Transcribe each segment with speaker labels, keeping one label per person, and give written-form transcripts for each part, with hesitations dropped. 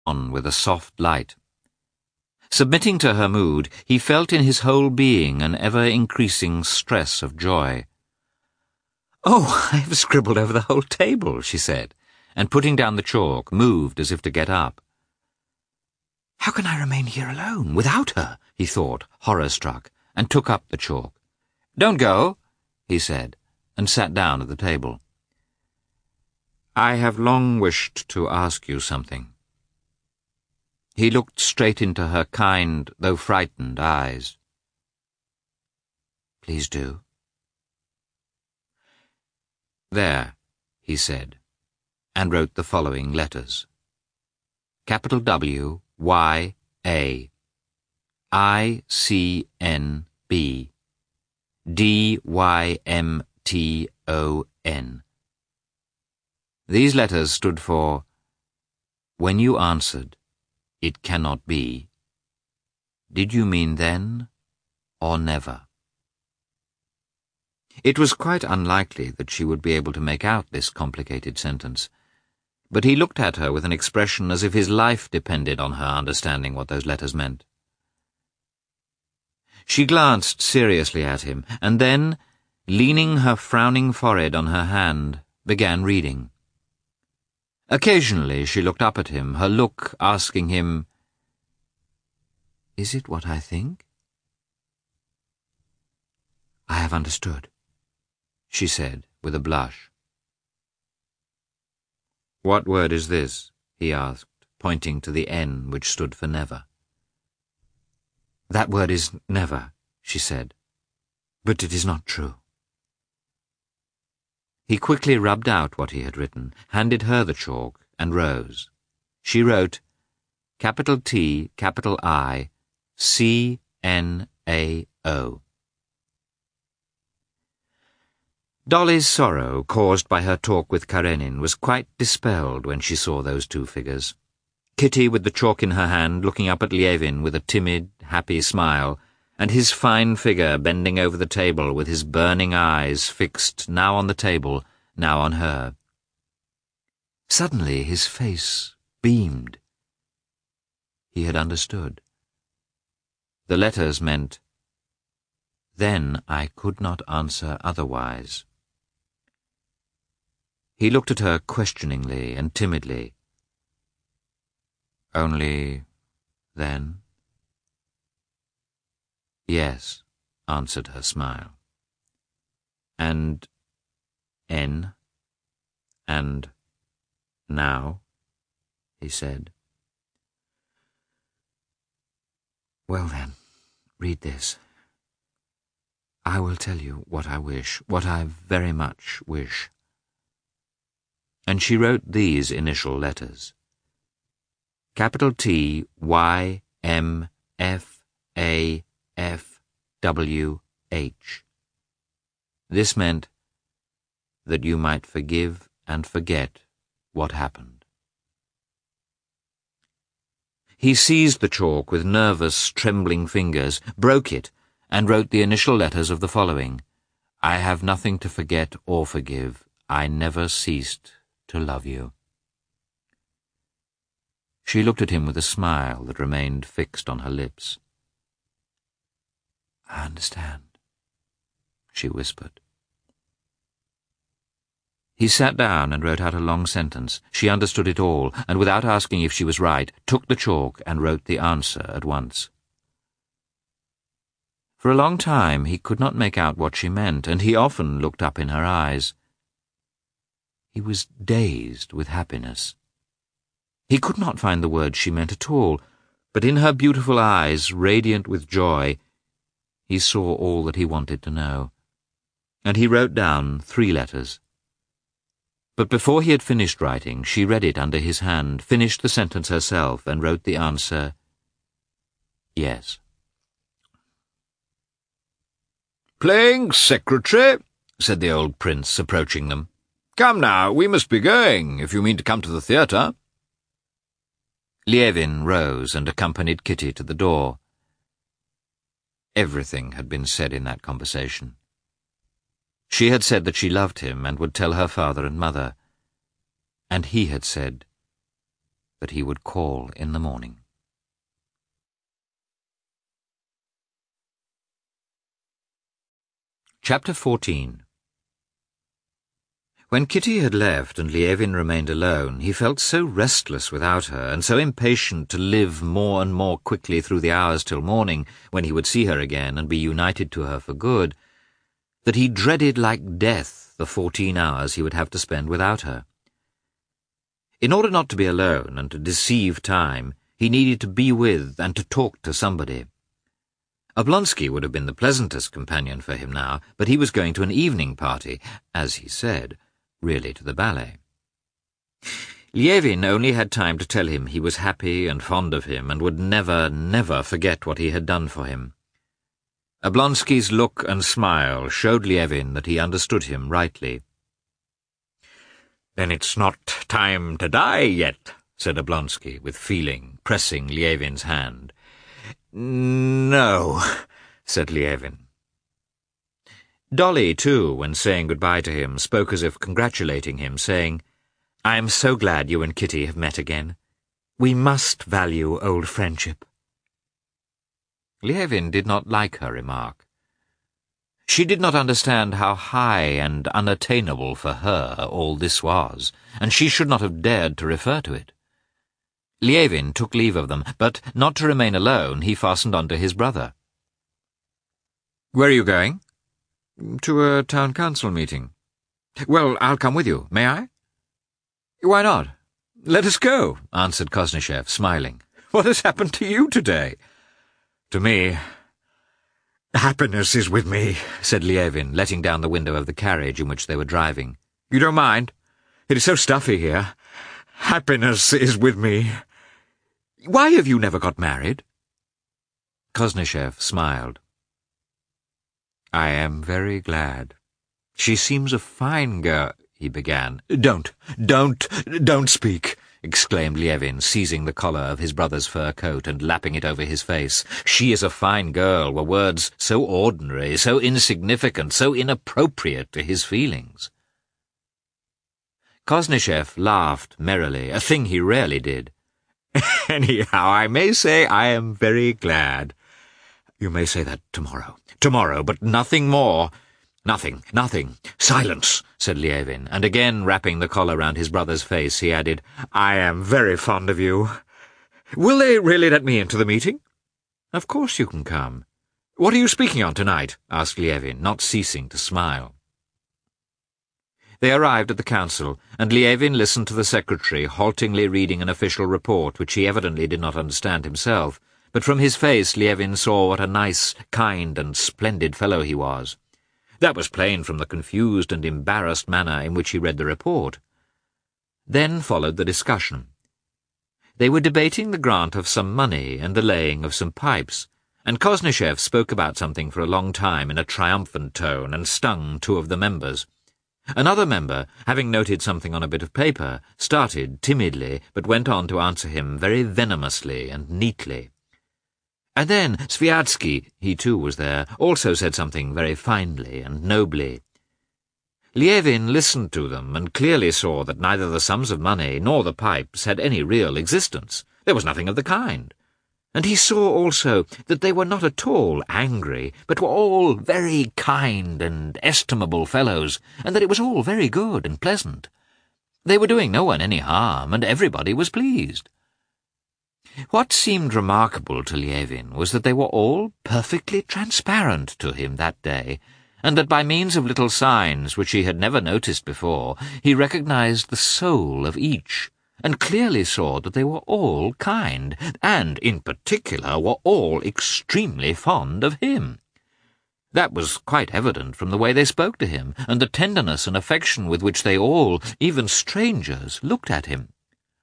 Speaker 1: on with a soft light. Submitting to her mood, he felt in his whole being an ever-increasing stress of joy. "Oh, I have scribbled over the whole table," she said, and putting down the chalk, moved as if to get up. "How can I remain here alone, without her?" he thought, horror-struck, and took up the chalk. "Don't go," he said, and sat down at the table. "I have long wished to ask you something." He looked straight into her kind, though frightened, eyes. "Please do." "There," he said, and wrote the following letters. Capital W, Y, A, I, C, N, B, D, Y, M, T, O, N. These letters stood for, "When you answered, 'It cannot be,' did you mean then or never?" It was quite unlikely that she would be able to make out this complicated sentence, but he looked at her with an expression as if his life depended on her understanding what those letters meant. She glanced seriously at him, and then, leaning her frowning forehead on her hand, began reading. Occasionally she looked up at him, her look asking him, "Is it what I think?" "I have understood," she said with a blush. "What word is this?" he asked, pointing to the N which stood for never. "That word is never," she said, "but it is not true." He quickly rubbed out what he had written, handed her the chalk, and rose. She wrote, capital T, capital I, C, N, A, O. Dolly's sorrow, caused by her talk with Karenin, was quite dispelled when she saw those two figures. Kitty with the chalk in her hand, looking up at Lievin with a timid, happy smile, and his fine figure bending over the table with his burning eyes fixed now on the table, now on her. Suddenly his face beamed. He had understood. The letters meant, "Then I could not answer otherwise." He looked at her questioningly and timidly. "Only then?" "Yes," answered her smile. "And N? And now?" he said. "Well then, read this. I will tell you what I wish, what I very much wish." And she wrote these initial letters. Capital T, Y, M, F, A, F, W, H. This meant that you might forgive and forget what happened. He seized the chalk with nervous, trembling fingers, broke it, and wrote the initial letters of the following. "I have nothing to forget or forgive. I never ceased to love you." She looked at him with a smile that remained fixed on her lips. "I understand," she whispered. He sat down and wrote out a long sentence. She understood it all, and without asking if she was right, took the chalk and wrote the answer at once. For a long time he could not make out what she meant, and he often looked up in her eyes. He was dazed with happiness. He could not find the words she meant at all, but in her beautiful eyes, radiant with joy, he saw all that he wanted to know. And he wrote down 3 letters. But before he had finished writing, she read it under his hand, finished the sentence herself, and wrote the answer, "Yes."
Speaker 2: "Playing secretary?" said the old prince, approaching them. "Come now, we must be going, if you mean to come to the theatre."
Speaker 1: Lievin rose and accompanied Kitty to the door. Everything had been said in that conversation. She had said that she loved him and would tell her father and mother. And he had said, that he would call in the morning. Chapter 14. When Kitty had left and Lievin remained alone, he felt so restless without her, and so impatient to live more and more quickly through the hours till morning, when he would see her again and be united to her for good, that he dreaded like death the 14 hours he would have to spend without her. In order not to be alone and to deceive time, he needed to be with and to talk to somebody. Oblonsky would have been the pleasantest companion for him now, but he was going to an evening party, as he said, really to the ballet. Lievin only had time to tell him he was happy and fond of him and would never, never forget what he had done for him. Oblonsky's look and smile showed Lievin that he understood him rightly. "Then it's not time to die yet," said Oblonsky with feeling, pressing Lievin's hand. "No," said Lievin. Dolly, too, when saying goodbye to him, spoke as if congratulating him, saying, "I am so glad you and Kitty have met again. We must value old friendship." Lievin did not like her remark. She did not understand how high and unattainable for her all this was, and she should not have dared to refer to it. Lievin took leave of them, but not to remain alone, he fastened on to his brother. "Where are you going?" "To a town council meeting." "Well, I'll come with you. May I?" "Why not? Let us go," answered Koznishev, smiling. "What has happened to you today?" "To me, happiness is with me," said Lievin, letting down the window of the carriage in which they were driving. "You don't mind? It is so stuffy here. Happiness is with me. Why have you never got married?" Koznishev smiled. "I am very glad. She seems a fine girl," he began. Don't speak," exclaimed Lievin, seizing the collar of his brother's fur coat and lapping it over his face. "She is a fine girl" were words so ordinary, so insignificant, so inappropriate to his feelings. Koznishev laughed merrily, a thing he rarely did. "Anyhow, I may say I am very glad." "You may say that tomorrow." "Tomorrow, but nothing more." Nothing. "Silence," said Lievin, and again wrapping the collar round his brother's face, he added, "I am very fond of you. Will they really let me into the meeting?" "Of course you can come." "What are you speaking on tonight?" asked Lievin, not ceasing to smile. They arrived at the council, and Lievin listened to the secretary haltingly reading an official report which he evidently did not understand himself, but from his face Lievin saw what a nice, kind, and splendid fellow he was. That was plain from the confused and embarrassed manner in which he read the report. Then followed the discussion. They were debating the grant of some money and the laying of some pipes, and Koznishev spoke about something for a long time in a triumphant tone and stung 2 of the members. Another member, having noted something on a bit of paper, started timidly, but went on to answer him very venomously and neatly. And then Sviatsky, he too was there, also said something very finely and nobly. Lievin listened to them and clearly saw that neither the sums of money nor the pipes had any real existence. There was nothing of the kind. And he saw also that they were not at all angry, but were all very kind and estimable fellows, and that it was all very good and pleasant. They were doing no one any harm, and everybody was pleased. What seemed remarkable to Lievin was that they were all perfectly transparent to him that day, and that by means of little signs which he had never noticed before, he recognized the soul of each, and clearly saw that they were all kind, and, in particular, were all extremely fond of him. That was quite evident from the way they spoke to him, and the tenderness and affection with which they all, even strangers, looked at him.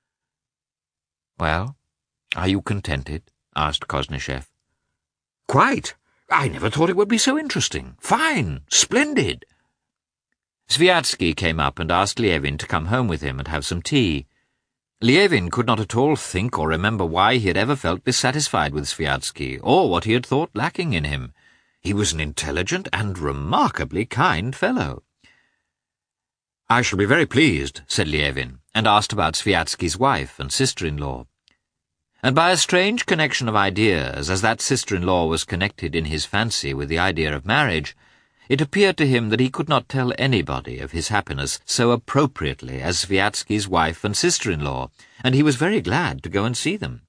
Speaker 1: "Well, are you contented?" asked Koznishev. "Quite. I never thought it would be so interesting. Fine. Splendid." Sviatsky came up and asked Lievin to come home with him and have some tea. Lievin could not at all think or remember why he had ever felt dissatisfied with Sviatsky, or what he had thought lacking in him. He was an intelligent and remarkably kind fellow. "I shall be very pleased," said Lievin, and asked about Sviatsky's wife and sister-in-law. And by a strange connection of ideas, as that sister-in-law was connected in his fancy with the idea of marriage, it appeared to him that he could not tell anybody of his happiness so appropriately as Sviatsky's wife and sister-in-law, and he was very glad to go and see them.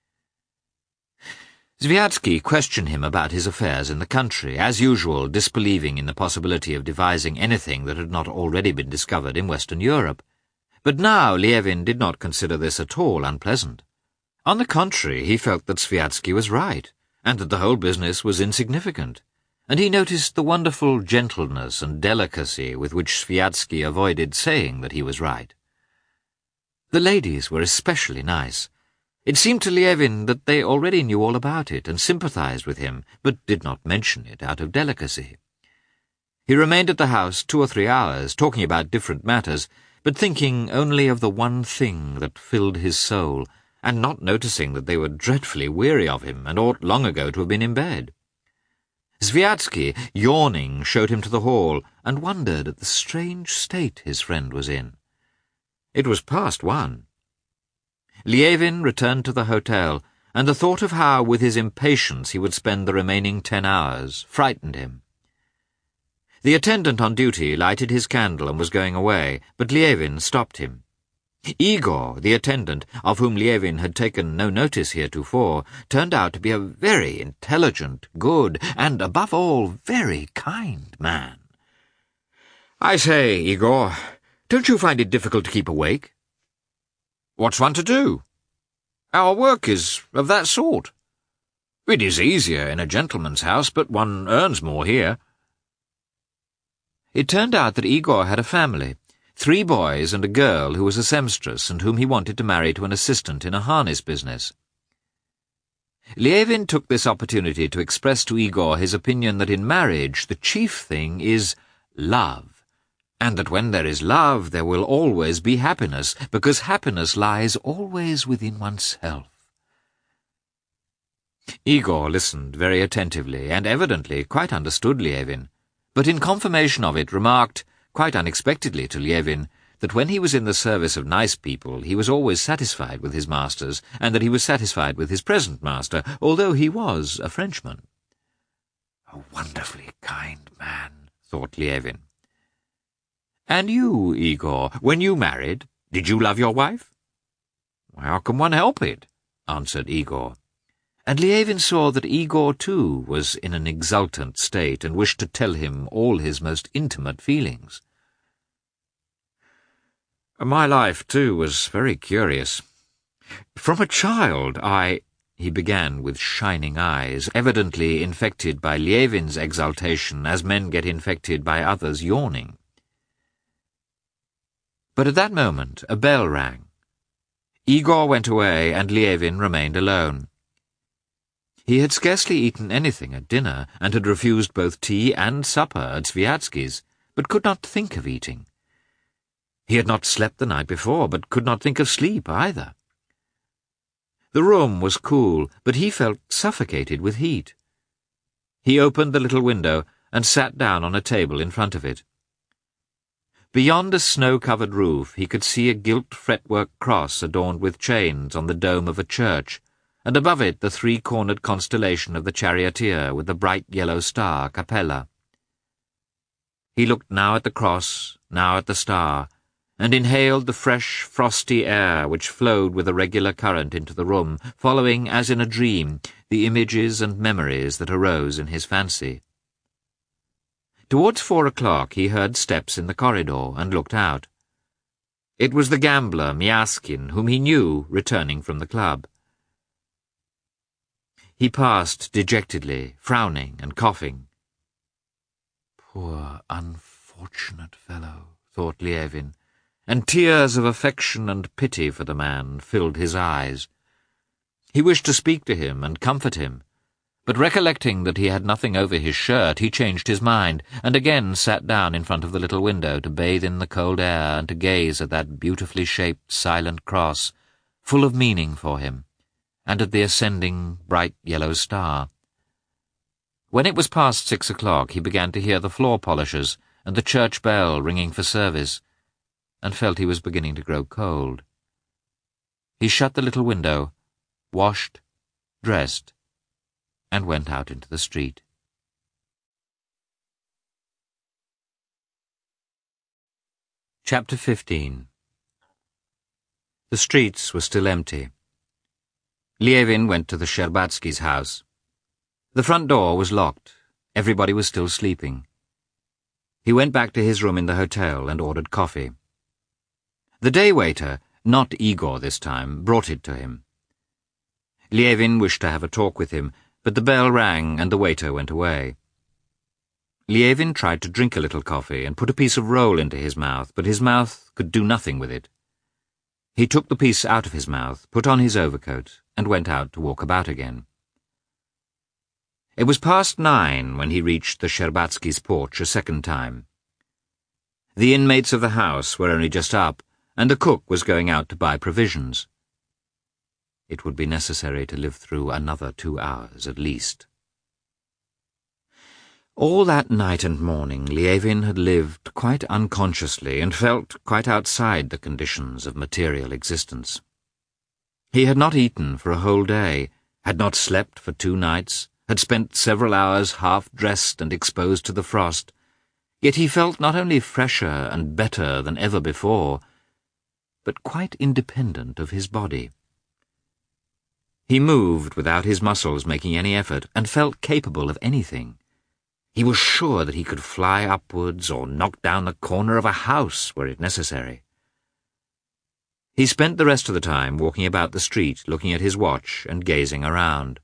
Speaker 1: Sviatsky questioned him about his affairs in the country, as usual disbelieving in the possibility of devising anything that had not already been discovered in Western Europe. But now Lievin did not consider this at all unpleasant. On the contrary, he felt that Sviatsky was right, and that the whole business was insignificant, and he noticed the wonderful gentleness and delicacy with which Sviatsky avoided saying that he was right. The ladies were especially nice. It seemed to Lievin that they already knew all about it and sympathized with him, but did not mention it out of delicacy. He remained at the house 2 or 3 hours, talking about different matters, but thinking only of the one thing that filled his soul, and not noticing that they were dreadfully weary of him and ought long ago to have been in bed. Sviatsky, yawning, showed him to the hall, and wondered at the strange state his friend was in. It was past 1. Lievin returned to the hotel, and the thought of how, with his impatience, he would spend the remaining 10 hours, frightened him. The attendant on duty lighted his candle and was going away, but Lievin stopped him. Igor, the attendant, of whom Lievin had taken no notice heretofore, turned out to be a very intelligent, good, and, above all, very kind man. "I say, Igor, don't you find it difficult to keep awake?" "What's one to do? Our work is of that sort. It is easier in a gentleman's house, but one earns more here." It turned out that Igor had a family, 3 boys and a girl who was a seamstress and whom he wanted to marry to an assistant in a harness business. Lievin took this opportunity to express to Igor his opinion that in marriage the chief thing is love, and that when there is love there will always be happiness, because happiness lies always within oneself. Igor listened very attentively and evidently quite understood Lievin, but in confirmation of it remarked, quite unexpectedly to Lievin, that when he was in the service of nice people he was always satisfied with his masters, and that he was satisfied with his present master, although he was a Frenchman. "A wonderfully kind man," thought Lievin. "And you, Igor, when you married, did you love your wife?" "How can one help it?" answered Igor. And Lievin saw that Igor, too, was in an exultant state and wished to tell him all his most intimate feelings. "My life, too, was very curious. From a child he began with shining eyes, evidently infected by Lievin's exultation as men get infected by others' yawning. But at that moment a bell rang. Igor went away and Lievin remained alone. He had scarcely eaten anything at dinner, and had refused both tea and supper at Sviatsky's, but could not think of eating. He had not slept the night before, but could not think of sleep either. The room was cool, but he felt suffocated with heat. He opened the little window and sat down on a table in front of it. Beyond a snow-covered roof he could see a gilt fretwork cross adorned with chains on the dome of a church, and above it the 3-cornered constellation of the charioteer with the bright yellow star, Capella. He looked now at the cross, now at the star, and inhaled the fresh, frosty air which flowed with a regular current into the room, following, as in a dream, the images and memories that arose in his fancy. Towards 4 o'clock he heard steps in the corridor and looked out. It was the gambler, Myaskin, whom he knew, returning from the club. He passed dejectedly, frowning and coughing. "Poor, unfortunate fellow," thought Lievin, and tears of affection and pity for the man filled his eyes. He wished to speak to him and comfort him, but recollecting that he had nothing over his shirt, he changed his mind, and again sat down in front of the little window to bathe in the cold air and to gaze at that beautifully shaped, silent cross, full of meaning for him, and at the ascending, bright yellow star. When it was past 6 o'clock, he began to hear the floor polishers and the church bell ringing for service, and felt he was beginning to grow cold. He shut the little window, washed, dressed, and went out into the street. Chapter 15. The streets were still empty. Lievin went to the Sherbatskys' house. The front door was locked. Everybody was still sleeping. He went back to his room in the hotel and ordered coffee. The day waiter, not Igor this time, brought it to him. Lievin wished to have a talk with him, but the bell rang and the waiter went away. Lievin tried to drink a little coffee and put a piece of roll into his mouth, but his mouth could do nothing with it. He took the piece out of his mouth, put on his overcoat, and went out to walk about again. It was past 9 when he reached the Sherbatskys' porch a second time. The inmates of the house were only just up, and the cook was going out to buy provisions. It would be necessary to live through another 2 hours at least. All that night and morning Lievin had lived quite unconsciously and felt quite outside the conditions of material existence. He had not eaten for a whole day, had not slept for 2 nights, had spent several hours half-dressed and exposed to the frost, yet he felt not only fresher and better than ever before, but quite independent of his body. He moved without his muscles making any effort, and felt capable of anything. He was sure that he could fly upwards or knock down the corner of a house were it necessary. He spent the rest of the time walking about the street, looking at his watch and gazing around.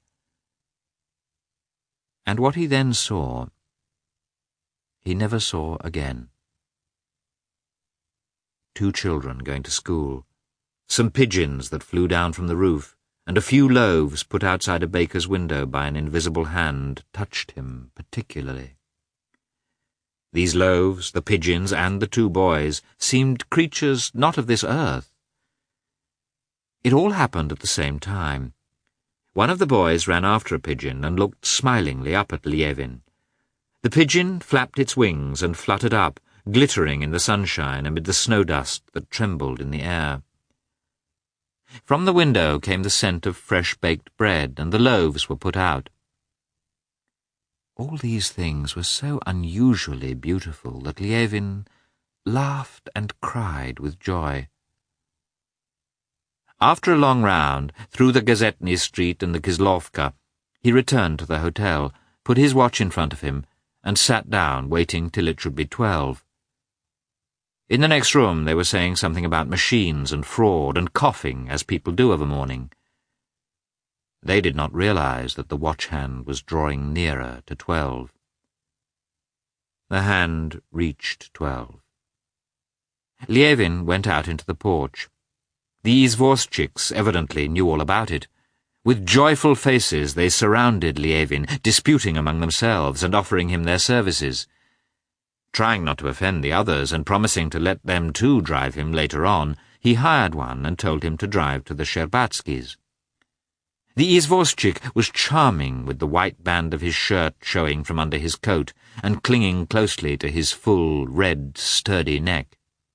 Speaker 1: And what he then saw, he never saw again. 2 children going to school, some pigeons that flew down from the roof, and a few loaves put outside a baker's window by an invisible hand touched him particularly. These loaves, the pigeons, and the 2 boys seemed creatures not of this earth. It all happened at the same time. One of the boys ran after a pigeon and looked smilingly up at Lievin. The pigeon flapped its wings and fluttered up, glittering in the sunshine amid the snow dust that trembled in the air. From the window came the scent of fresh-baked bread, and the loaves were put out. All these things were so unusually beautiful that Lievin laughed and cried with joy. After a long round, through the Gazetny Street and the Kislovka, he returned to the hotel, put his watch in front of him, and sat down, waiting till it should be 12. In the next room they were saying something about machines and fraud and coughing, as people do of a morning. They did not realize that the watch hand was drawing nearer to 12. The hand reached 12. Lievin went out into the porch. The Izvoshchiks evidently knew all about it. With joyful faces they surrounded Lievin, disputing among themselves and offering him their services. Trying not to offend the others and promising to let them too drive him later on, he hired one and told him to drive to the Sherbatskys. The Izvoshchik was charming, with the white band of his shirt showing from under his coat and clinging closely to his full, red, sturdy neck.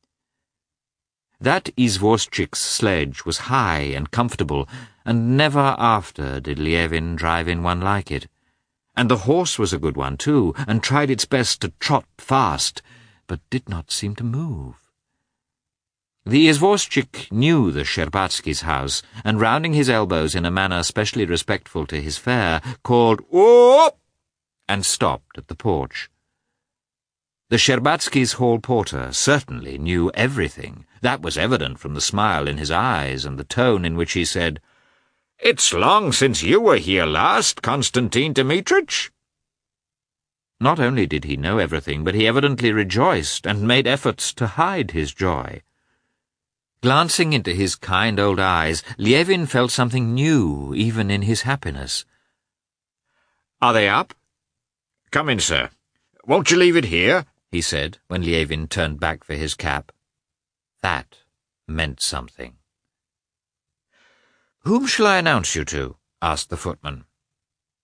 Speaker 1: That Izvoshchik's sledge was high and comfortable, and never after did Lievin drive in one like it. And the horse was a good one, too, and tried its best to trot fast, but did not seem to move. The Izvoshchik knew the Sherbatskys' house, and rounding his elbows in a manner specially respectful to his fare, called "Oop!" and stopped at the porch. The Sherbatskys' hall porter certainly knew everything. That was evident from the smile in his eyes and the tone in which he said, "It's long since you were here last, Konstantin Dmitrich." Not only did he know everything, but he evidently rejoiced and made efforts to hide his joy. Glancing into his kind old eyes, Lievin felt something new even in his happiness. "Are they up?" "Come in, sir. Won't you leave it here?" he said, when Lievin turned back for his cap. That meant something. "Whom shall I announce you to?" asked the footman.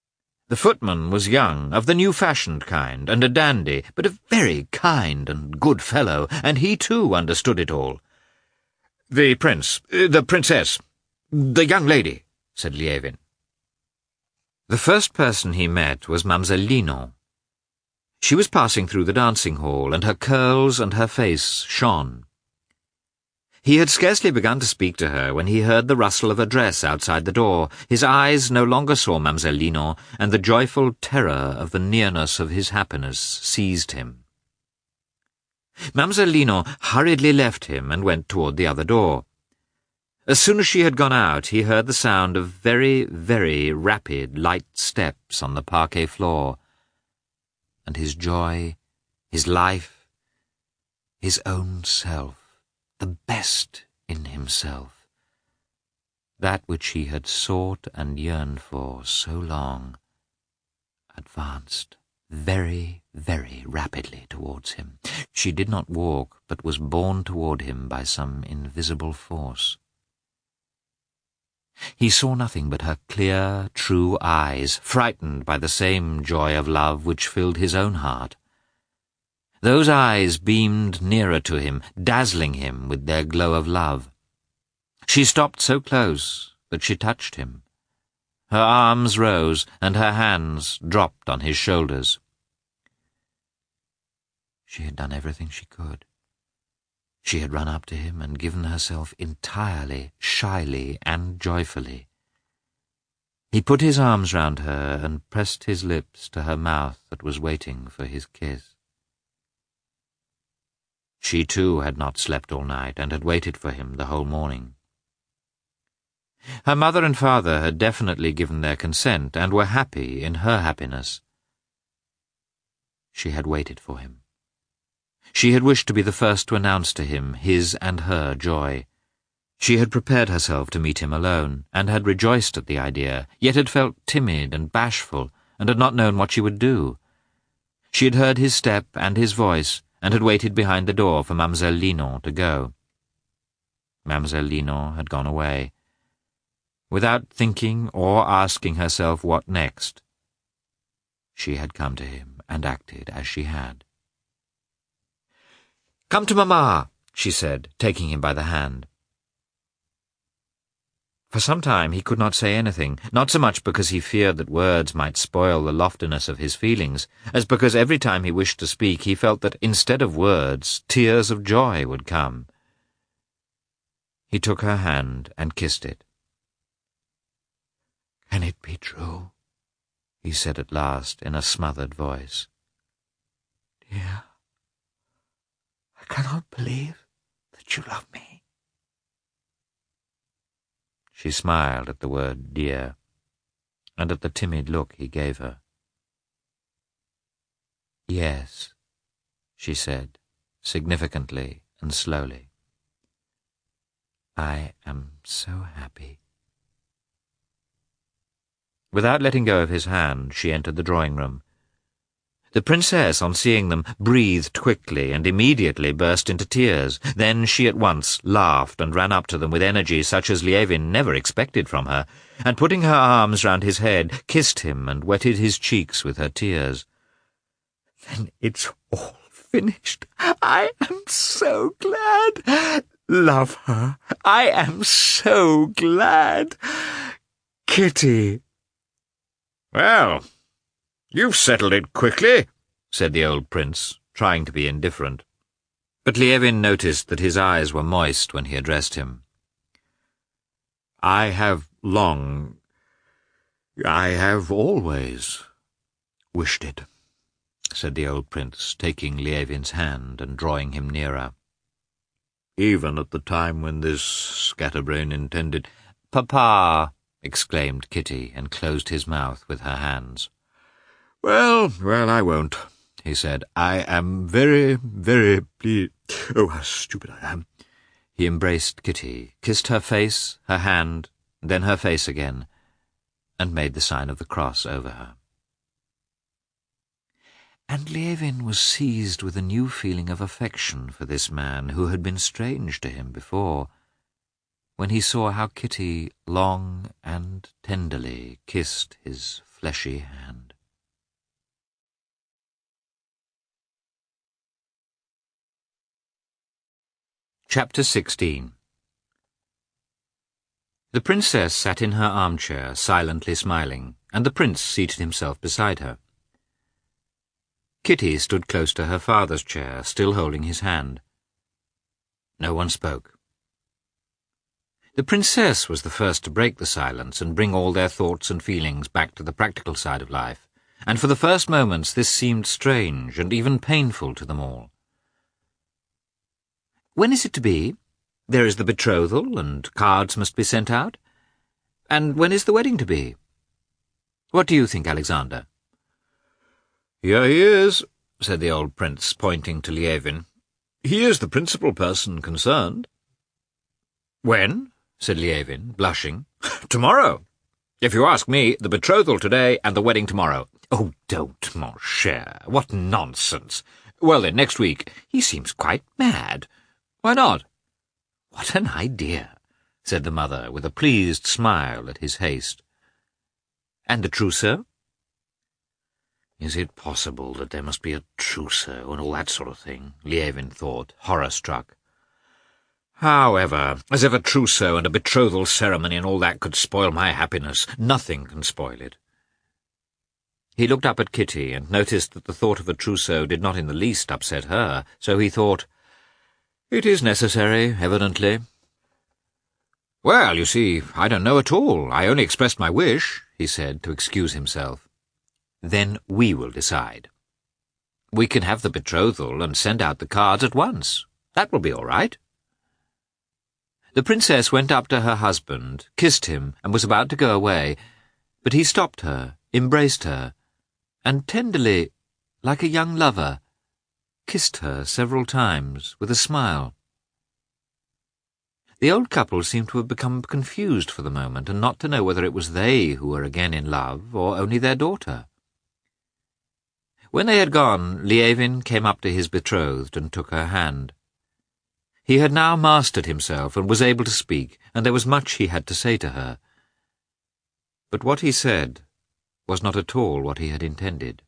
Speaker 1: The footman was young, of the new-fashioned kind, and a dandy, but a very kind and good fellow, and he too understood it all. "The princess, the young lady," said Liévin. The first person he met was Mademoiselle Linon. She was passing through the dancing hall, and her curls and her face shone. He had scarcely begun to speak to her when he heard the rustle of a dress outside the door. His eyes no longer saw Mademoiselle Linon, and the joyful terror of the nearness of his happiness seized him. Mademoiselle Linon hurriedly left him and went toward the other door. As soon as she had gone out, he heard the sound of very, very rapid, light steps on the parquet floor, and his joy, his life, his own self, the best in himself, that which he had sought and yearned for so long, advanced very, very rapidly towards him. She did not walk, but was borne toward him by some invisible force. He saw nothing but her clear, true eyes, frightened by the same joy of love which filled his own heart. Those eyes beamed nearer to him, dazzling him with their glow of love. She stopped so close that she touched him. Her arms rose, and her hands dropped on his shoulders. She had done everything she could. She had run up to him and given herself entirely, shyly, and joyfully. He put his arms round her and pressed his lips to her mouth that was waiting for his kiss. She too had not slept all night and had waited for him the whole morning. Her mother and father had definitely given their consent and were happy in her happiness. She had waited for him. She had wished to be the first to announce to him his and her joy. She had prepared herself to meet him alone, and had rejoiced at the idea, yet had felt timid and bashful, and had not known what she would do. She had heard his step and his voice, and had waited behind the door for Mademoiselle Linon to go. Mademoiselle Linon had gone away. Without thinking or asking herself what next, she had come to him and acted as she had. "Come to Mamma," she said, taking him by the hand. For some time he could not say anything, not so much because he feared that words might spoil the loftiness of his feelings, as because every time he wished to speak he felt that instead of words, tears of joy would come. He took her hand and kissed it. "Can it be true?" he said at last in a smothered voice. "Dear, I cannot believe that you love me." She smiled at the word dear, and at the timid look he gave her. "Yes," she said, significantly and slowly. "I am so happy." Without letting go of his hand, she entered the drawing-room. The princess, on seeing them, breathed quickly and immediately burst into tears. Then she at once laughed and ran up to them with energy such as Liévin never expected from her, and putting her arms round his head, kissed him and wetted his cheeks with her tears. "Then it's all finished. I am so glad. Love her. I am so glad. Kitty."
Speaker 2: "Well, you've settled it quickly," said the old prince, trying to be indifferent.
Speaker 1: But Liévin noticed that his eyes were moist when he addressed him.
Speaker 2: I have always wished it," said the old prince, taking Liévin's hand and drawing him nearer. "Even at the time when this scatterbrain intended—"
Speaker 1: "Papa!" exclaimed Kitty, and closed his mouth with her hands.
Speaker 2: Well, I won't," he said. "I am very, very pleased. Oh, how stupid I am."
Speaker 1: He embraced Kitty, kissed her face, her hand, then her face again, and made the sign of the cross over her. And Liévin was seized with a new feeling of affection for this man who had been strange to him before, when he saw how Kitty long and tenderly kissed his fleshy hand. Chapter 16. The princess sat in her armchair, silently smiling, and the prince seated himself beside her. Kitty stood close to her father's chair, still holding his hand. No one spoke. The princess was the first to break the silence and bring all their thoughts and feelings back to the practical side of life, and for the first moments this seemed strange and even painful to them all. "When is it to be? There is the betrothal, and cards must be sent out. And when is the wedding to be? What do you think, Alexander?"
Speaker 2: "Here he is," said the old prince, pointing to Lievin. "He is the principal person concerned."
Speaker 1: "When?" said Lievin, blushing.
Speaker 2: "Tomorrow. If you ask me, the betrothal today and the wedding tomorrow."
Speaker 1: "Oh, don't, mon cher. What nonsense.
Speaker 2: "Well then, next week."
Speaker 1: He seems quite mad."
Speaker 2: "Why not?"
Speaker 1: "What an idea," said the mother, with a pleased smile at his haste. "And the trousseau?"
Speaker 2: "Is it possible that there must be a trousseau and all that sort of thing?" Lievin thought, horror-struck. "However, as if a trousseau and a betrothal ceremony and all that could spoil my happiness. Nothing can spoil it."
Speaker 1: He looked up at Kitty and noticed that the thought of a trousseau did not in the least upset her, so he thought, "It is necessary, evidently."
Speaker 2: "Well, you see, I don't know at all. I only expressed my wish," he said, to excuse himself.
Speaker 1: "Then we will decide. We can have the betrothal and send out the cards at once. That will be all right." The princess went up to her husband, kissed him, and was about to go away, but he stopped her, embraced her, and tenderly, like a young lover, kissed her several times with a smile. The old couple seemed to have become confused for the moment, and not to know whether it was they who were again in love, or only their daughter. When they had gone, Lievin came up to his betrothed and took her hand. He had now mastered himself and was able to speak, and there was much he had to say to her. But what he said was not at all what he had intended.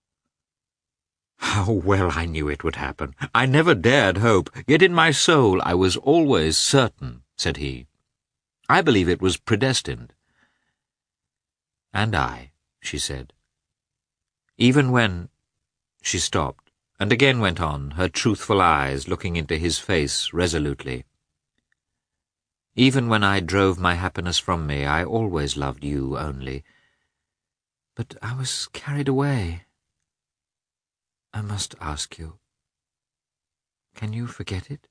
Speaker 2: "How well I knew it would happen! I never dared hope, yet in my soul I was always certain," said he.
Speaker 1: "I believe it was predestined."
Speaker 2: "And I," she said.
Speaker 1: "Even when—" She stopped, and again went on, her truthful eyes looking into his face resolutely. "Even when I drove my happiness from me, I always loved you only. But I was carried away. I must ask you, can you forget it?"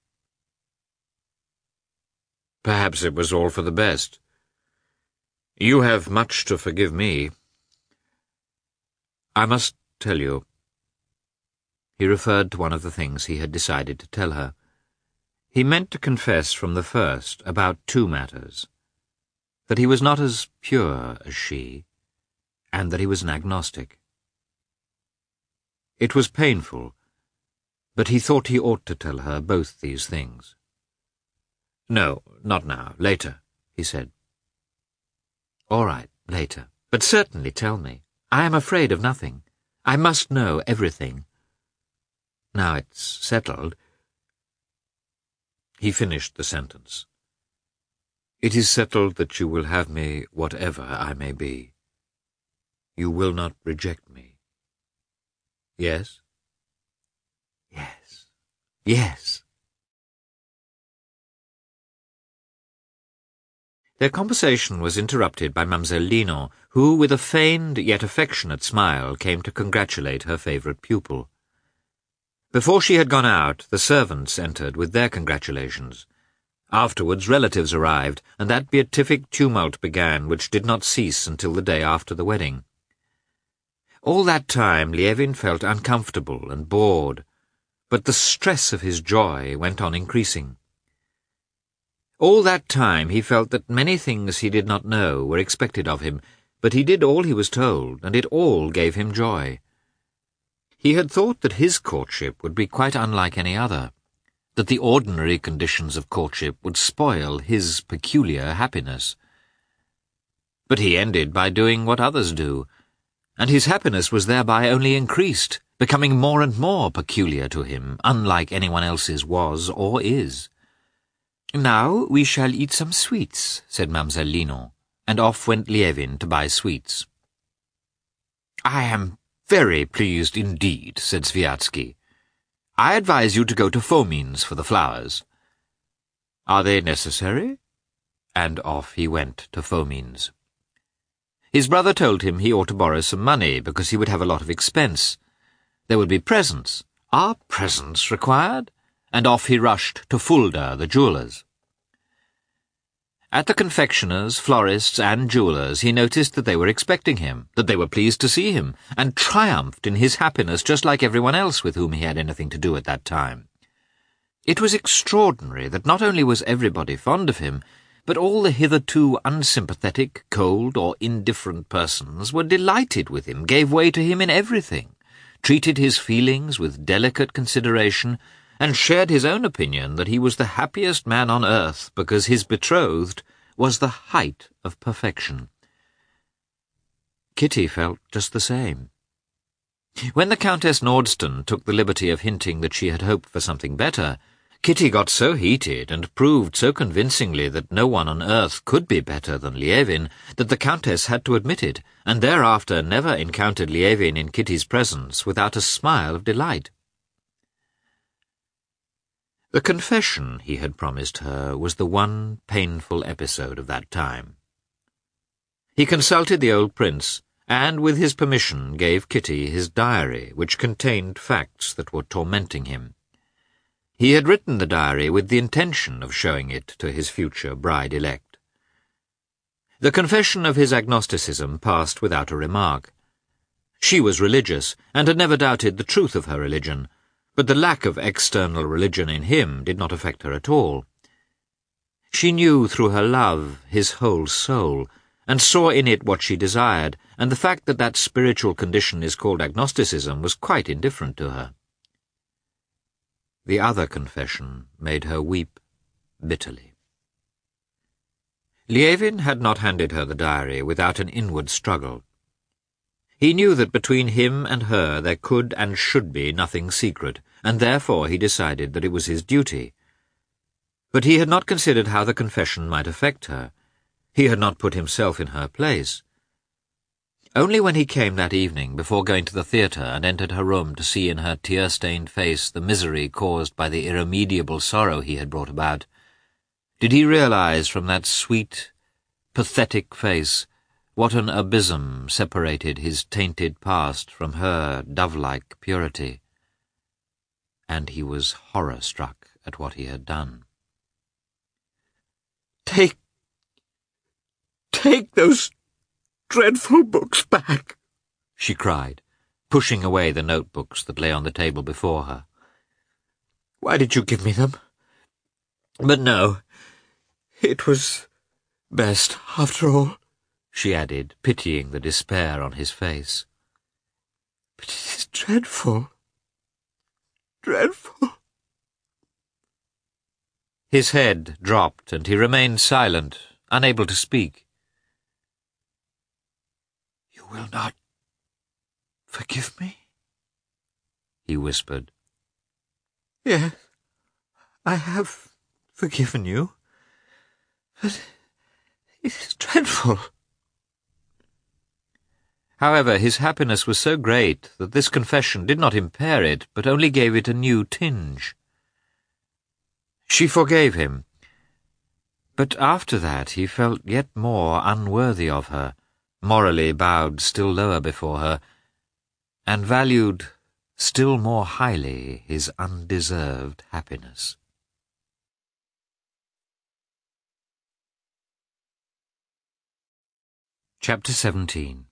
Speaker 2: "Perhaps it was all for the best. You have much to forgive me. I must tell you."
Speaker 1: He referred to one of the things he had decided to tell her. He meant to confess from the first about two matters: that he was not as pure as she, and that he was an agnostic. It was painful, but he thought he ought to tell her both these things.
Speaker 2: "No, not now. Later," he said.
Speaker 1: "All right, later. But certainly tell me. I am afraid of nothing. I must know everything. Now it's settled."
Speaker 2: He finished the sentence. "It is settled that you will have me whatever I may be. You will not reject me. Yes?"
Speaker 1: "Yes, yes." Their conversation was interrupted by Mademoiselle Linon, who, with a feigned yet affectionate smile, came to congratulate her favourite pupil. Before she had gone out, the servants entered with their congratulations. Afterwards relatives arrived, and that beatific tumult began which did not cease until the day after the wedding. All that time Lievin felt uncomfortable and bored, but the stress of his joy went on increasing. All that time he felt that many things he did not know were expected of him, but he did all he was told, and it all gave him joy. He had thought that his courtship would be quite unlike any other, that the ordinary conditions of courtship would spoil his peculiar happiness. But he ended by doing what others do, and his happiness was thereby only increased, becoming more and more peculiar to him, unlike anyone else's was or is. "Now we shall eat some sweets," said Mademoiselle Linon, and off went Liévin to buy sweets. "I am very pleased indeed," said Sviatsky. "I advise you to go to Fomin's for the flowers." "Are they necessary?" And off he went to Fomin's. His brother told him he ought to borrow some money, because he would have a lot of expense. There would be presents. Are presents required? And off he rushed to Fulda, the jewellers. At the confectioners, florists, and jewellers he noticed that they were expecting him, that they were pleased to see him, and triumphed in his happiness just like everyone else with whom he had anything to do at that time. It was extraordinary that not only was everybody fond of him, but all the hitherto unsympathetic, cold, or indifferent persons were delighted with him, gave way to him in everything, treated his feelings with delicate consideration, and shared his own opinion that he was the happiest man on earth because his betrothed was the height of perfection. Kitty felt just the same. When the Countess Nordsten took the liberty of hinting that she had hoped for something better, Kitty got so heated and proved so convincingly that no one on earth could be better than Liévin that the Countess had to admit it, and thereafter never encountered Liévin in Kitty's presence without a smile of delight. The confession he had promised her was the one painful episode of that time. He consulted the old prince, and with his permission gave Kitty his diary, which contained facts that were tormenting him. He had written the diary with the intention of showing it to his future bride-elect. The confession of his agnosticism passed without a remark. She was religious, and had never doubted the truth of her religion, but the lack of external religion in him did not affect her at all. She knew through her love his whole soul, and saw in it what she desired, and the fact that that spiritual condition is called agnosticism was quite indifferent to her. The other confession made her weep bitterly. Liévin had not handed her the diary without an inward struggle. He knew that between him and her there could and should be nothing secret, and therefore he decided that it was his duty. But he had not considered how the confession might affect her. He had not put himself in her place. Only when he came that evening, before going to the theatre, and entered her room to see in her tear-stained face the misery caused by the irremediable sorrow he had brought about, did he realize from that sweet, pathetic face what an abysm separated his tainted past from her dove-like purity. And he was horror-struck at what he had done. Take those dreadful books back," she cried, pushing away the notebooks that lay on the table before her. "Why did you give me them? But no, it was best, after all," she added, pitying the despair on his face. "But it is dreadful, dreadful." His head dropped, and he remained silent, unable to speak. "You will not forgive me?" he whispered. "Yes, I have forgiven you, but it is dreadful." However, his happiness was so great that this confession did not impair it, but only gave it a new tinge. She forgave him, but after that he felt yet more unworthy of her, morally bowed still lower before her, and valued still more highly his undeserved happiness. Chapter 17.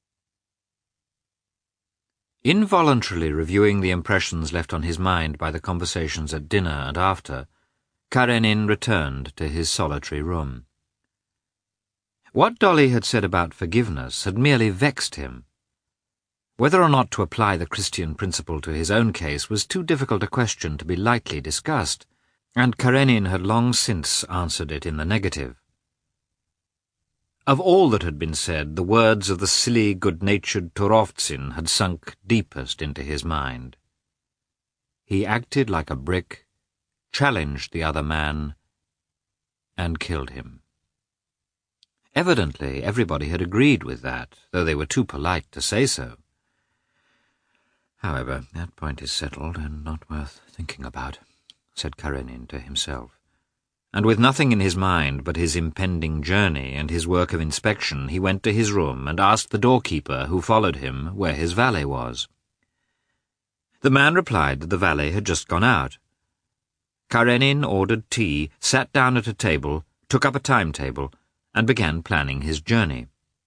Speaker 1: Involuntarily reviewing the impressions left on his mind by the conversations at dinner and after, Karenin returned to his solitary room. What Dolly had said about forgiveness had merely vexed him. Whether or not to apply the Christian principle to his own case was too difficult a question to be lightly discussed, and Karenin had long since answered it in the negative. Of all that had been said, the words of the silly, good-natured Turovtsin had sunk deepest into his mind. He acted like a brick, challenged the other man, and killed him. Evidently, everybody had agreed with that, though they were too polite to say so. However, that point is settled and not worth thinking about, said Karenin to himself. And with nothing in his mind but his impending journey and his work of inspection, he went to his room and asked the doorkeeper, who followed him, where his valet was. The man replied that the valet had just gone out. Karenin ordered tea, sat down at a table, took up a timetable, and began planning his journey.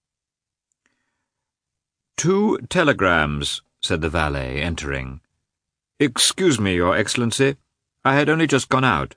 Speaker 1: 2 telegrams, said the valet, entering. Excuse me, Your Excellency, I had only just gone out.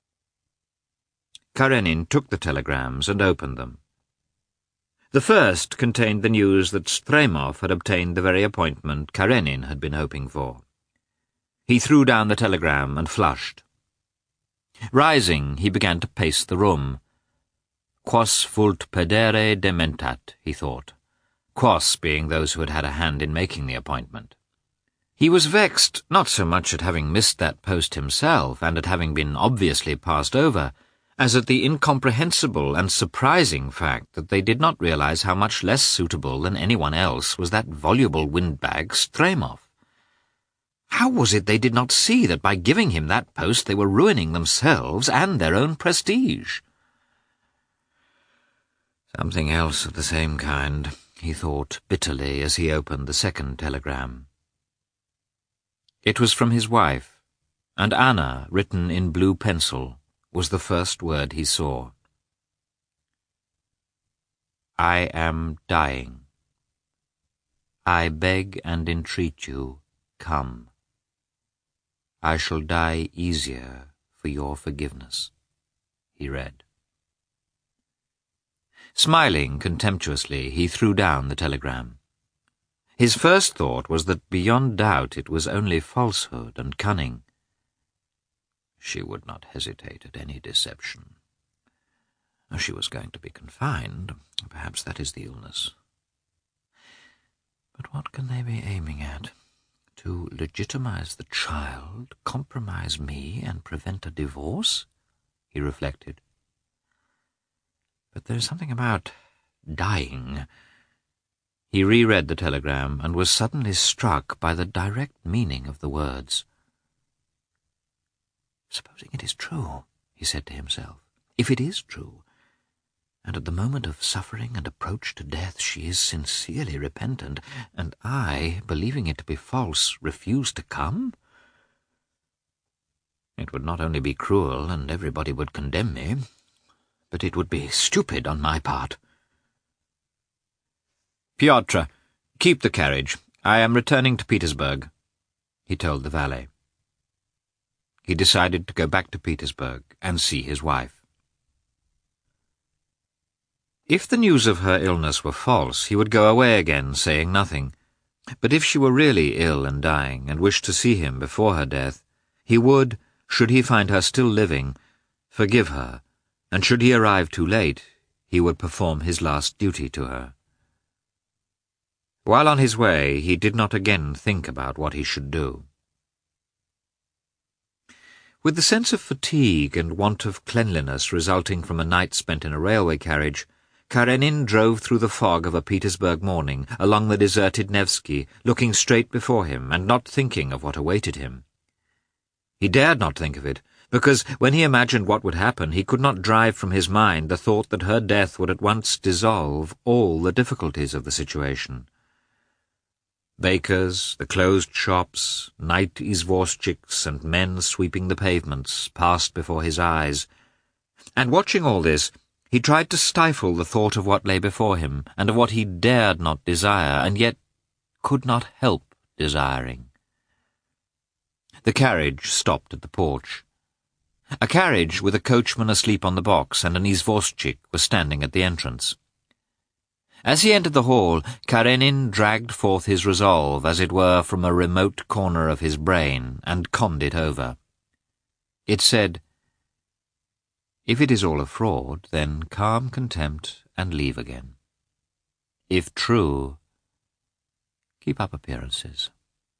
Speaker 1: Karenin took the telegrams and opened them. The first contained the news that Stremov had obtained the very appointment Karenin had been hoping for. He threw down the telegram and flushed. Rising, he began to pace the room. Quos vult pedere dementat, he thought. Quos being those who had had a hand in making the appointment. He was vexed not so much at having missed that post himself and at having been obviously passed over, as at the incomprehensible and surprising fact that they did not realize how much less suitable than anyone else was that voluble windbag Stremov. How was it they did not see that by giving him that post they were ruining themselves and their own prestige? Something else of the same kind, he thought bitterly as he opened the second telegram. It was from his wife, and Anna, written in blue pencil, was the first word he saw. I am dying. I beg and entreat you, come. I shall die easier for your forgiveness, he read. Smiling contemptuously, he threw down the telegram. His first thought was that beyond doubt it was only falsehood and cunning. She would not hesitate at any deception. She was going to be confined. Perhaps that is the illness. But what can they be aiming at? To legitimize the child, compromise me, and prevent a divorce? He reflected. But there is something about dying. He reread the telegram and was suddenly struck by the direct meaning of the words. Supposing it is true, he said to himself. If it is true, and at the moment of suffering and approach to death she is sincerely repentant, and I, believing it to be false, refuse to come? It would not only be cruel, and everybody would condemn me, but it would be stupid on my part. Piotr, keep the carriage. I am returning to Petersburg, he told the valet. He decided to go back to Petersburg and see his wife. If the news of her illness were false, he would go away again, saying nothing. But if she were really ill and dying, and wished to see him before her death, he would, should he find her still living, forgive her, and should he arrive too late, he would perform his last duty to her. While on his way, he did not again think about what he should do. With the sense of fatigue and want of cleanliness resulting from a night spent in a railway carriage, Karenin drove through the fog of a Petersburg morning, along the deserted Nevsky, looking straight before him and not thinking of what awaited him. He dared not think of it, because when he imagined what would happen, he could not drive from his mind the thought that her death would at once dissolve all the difficulties of the situation. Bakers, the closed shops, night izvozchiks, and men sweeping the pavements passed before his eyes, and watching all this, he tried to stifle the thought of what lay before him, and of what he dared not desire, and yet could not help desiring. The carriage stopped at the porch. A carriage with a coachman asleep on the box and an izvozchik was standing at the entrance. As he entered the hall, Karenin dragged forth his resolve, as it were, from a remote corner of his brain, and conned it over. It said, If it is all a fraud, then calm contempt and leave again. If true, keep up appearances.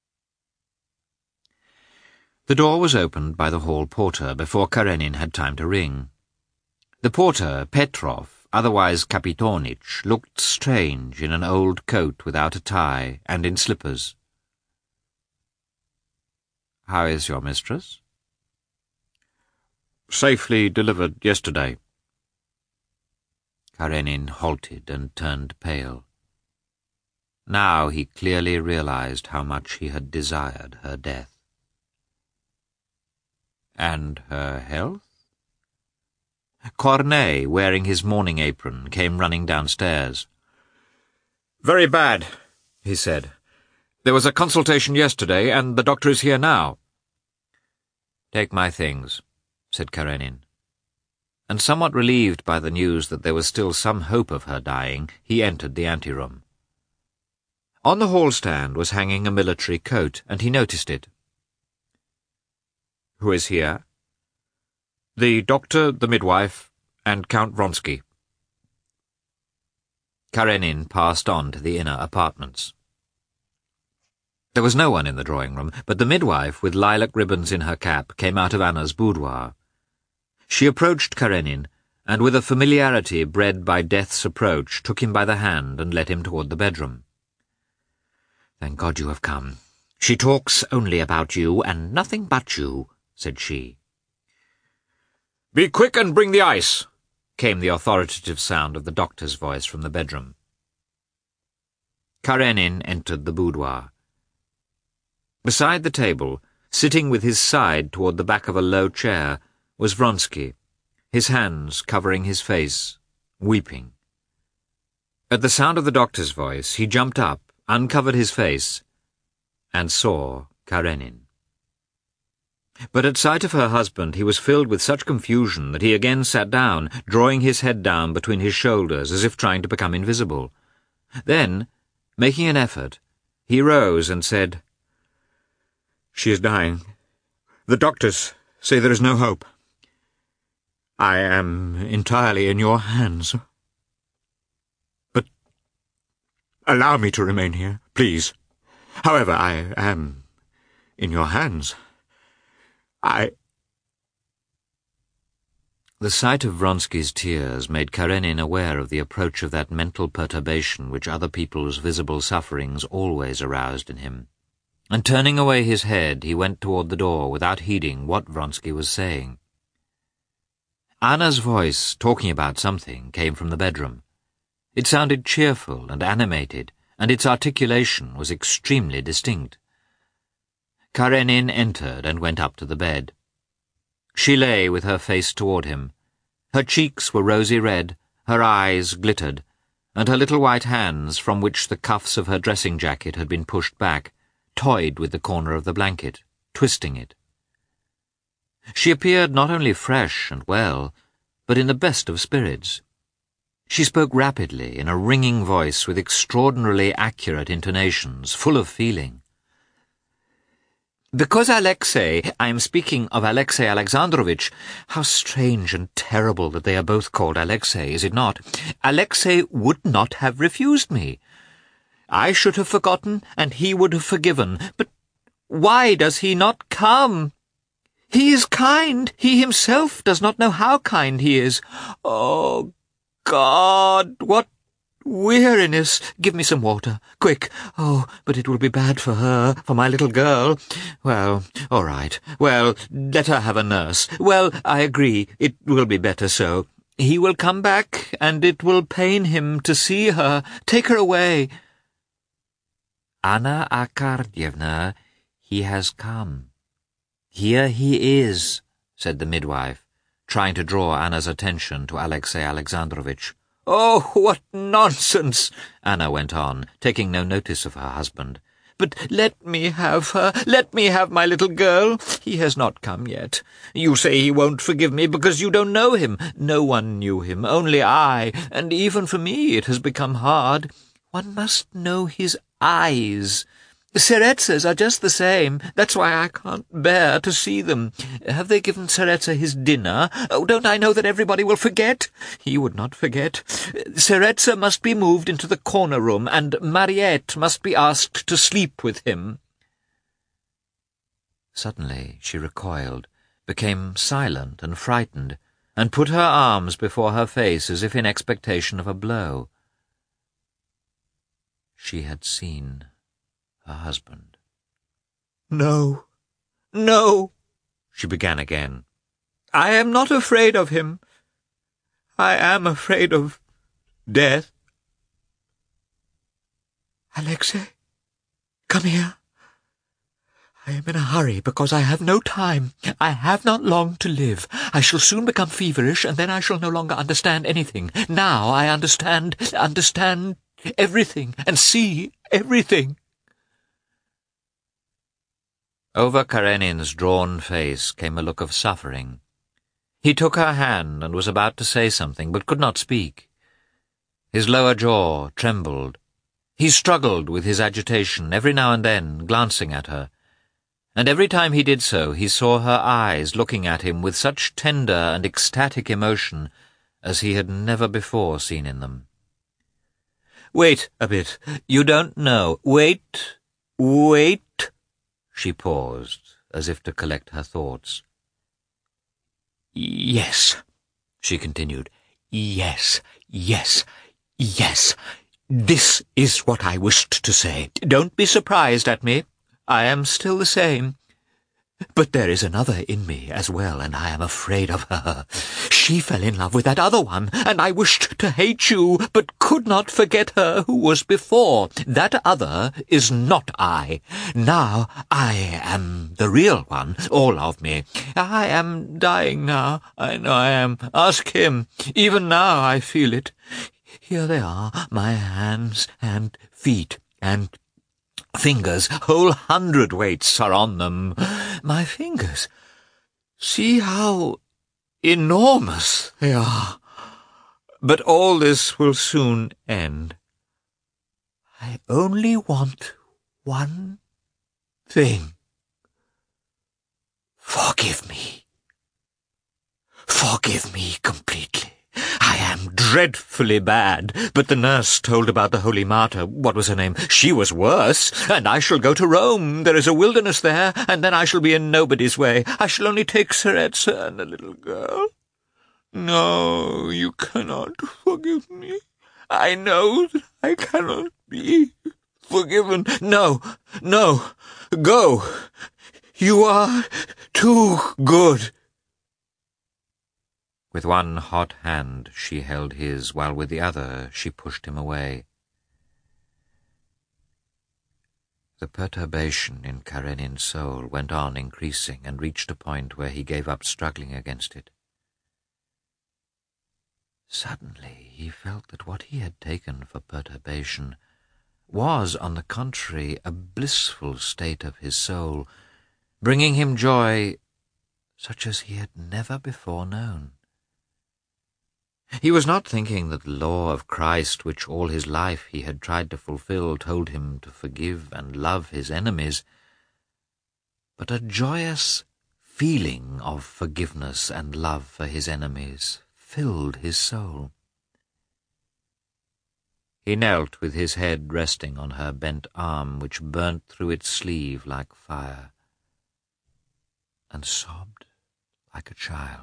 Speaker 1: The door was opened by the hall porter before Karenin had time to ring. The porter, Petrov, otherwise Kapitonich, looked strange in an old coat without a tie and in slippers. "How is your mistress?"
Speaker 2: "Safely delivered yesterday."
Speaker 1: Karenin halted and turned pale. Now he clearly realized how much he had desired her death. "And her health?" Cornet, wearing his morning apron, came running downstairs.
Speaker 2: "Very bad," he said. "There was a consultation yesterday, and the doctor is here now."
Speaker 1: "Take my things," said Karenin. And somewhat relieved by the news that there was still some hope of her dying, he entered the anteroom. On the hall stand was hanging a military coat, and he noticed it.
Speaker 2: "Who is here?" "The doctor, the midwife, and Count Vronsky."
Speaker 1: Karenin passed on to the inner apartments. There was no one in the drawing-room, but the midwife, with lilac ribbons in her cap, came out of Anna's boudoir. She approached Karenin, and with a familiarity bred by death's approach, took him by the hand and led him toward the bedroom. "Thank God you have come. She talks only about you, and nothing but you," said she.
Speaker 2: "Be quick and bring the ice,"
Speaker 1: came the authoritative sound of the doctor's voice from the bedroom. Karenin entered the boudoir. Beside the table, sitting with his side toward the back of a low chair, was Vronsky, his hands covering his face, weeping. At the sound of the doctor's voice, he jumped up, uncovered his face, and saw Karenin. But at sight of her husband he was filled with such confusion that he again sat down, drawing his head down between his shoulders as if trying to become invisible. Then, making an effort, he rose and said,
Speaker 2: "She is dying. The doctors say there is no hope. I am entirely in your hands. But allow me to remain here, please. However, I am in your hands.
Speaker 1: The sight of Vronsky's tears made Karenin aware of the approach of that mental perturbation which other people's visible sufferings always aroused in him. And turning away his head, he went toward the door without heeding what Vronsky was saying. Anna's voice, talking about something, came from the bedroom. It sounded cheerful and animated, and its articulation was extremely distinct. Karenin entered and went up to the bed. She lay with her face toward him. Her cheeks were rosy red, her eyes glittered, and her little white hands, from which the cuffs of her dressing jacket had been pushed back, toyed with the corner of the blanket, twisting it. She appeared not only fresh and well, but in the best of spirits. She spoke rapidly, in a ringing voice with extraordinarily accurate intonations, full of feeling. "Because Alexei, I am speaking of Alexei Alexandrovich. How strange and terrible that they are both called Alexei, is it not? Alexei would not have refused me. I should have forgotten, and he would have forgiven. But why does he not come? He is kind. He himself does not know how kind he is. Oh, God, what weariness! Give me some water, quick. Oh, but it will be bad for her, for my little girl. Well, all right. Well, let her have a nurse. Well, I agree. It will be better so. He will come back, and it will pain him to see her. Take her away." "Anna Arkadyevna, he has come. Here he is," said the midwife, trying to draw Anna's attention to Alexei Alexandrovich. "Oh, what nonsense!" Anna went on, taking no notice of her husband. "But let me have her. Let me have my little girl. He has not come yet. You say he won't forgive me because you don't know him. No one knew him, only I, and even for me it has become hard. One must know his eyes. Tseretzes are just the same. That's why I can't bear to see them. Have they given Tseretsa his dinner? Oh, don't I know that everybody will forget? He would not forget. Tseretsa must be moved into the corner room, and Mariette must be asked to sleep with him. Suddenly she recoiled, became silent and frightened, and put her arms before her face as if in expectation of a blow. She had seen her husband. "No, no," she began again. "I am not afraid of him. I am afraid of death. Alexei, come here. I am in a hurry because I have no time. I have not long to live. I shall soon become feverish, and then I shall no longer understand anything. Now I understand everything, and see everything." Over Karenin's drawn face came a look of suffering. He took her hand and was about to say something, but could not speak. His lower jaw trembled. He struggled with his agitation, every now and then glancing at her, and every time he did so he saw her eyes looking at him with such tender and ecstatic emotion as he had never before seen in them. "Wait a bit. You don't know. Wait. She paused, as if to collect her thoughts. "Yes," she continued. Yes. This is what I wished to say. Don't be surprised at me. I am still the same. But there is another in me as well, and I am afraid of her. She fell in love with that other one, and I wished to hate you, but could not forget her who was before. That other is not I. Now I am the real one, all of me. I am dying now. I know I am. Ask him. Even now I feel it. Here they are, my hands and feet and fingers. Whole hundredweights are on them. My fingers. See how enormous they are. But all this will soon end. I only want one thing. Forgive me. Forgive me completely. I am dreadfully bad, but the nurse told about the Holy Martyr. What was her name? She was worse, and I shall go to Rome. There is a wilderness there, and then I shall be in nobody's way. I shall only take Tseretsa and a little girl. No, you cannot forgive me. I know that I cannot be forgiven. No, go. You are too good. With one hot hand she held his, while with the other she pushed him away. The perturbation in Karenin's soul went on increasing and reached a point where he gave up struggling against it. Suddenly he felt that what he had taken for perturbation was, on the contrary, a blissful state of his soul, bringing him joy such as he had never before known. He was not thinking that the law of Christ, which all his life he had tried to fulfill, told him to forgive and love his enemies, but a joyous feeling of forgiveness and love for his enemies filled his soul. He knelt with his head resting on her bent arm, which burnt through its sleeve like fire, and sobbed like a child.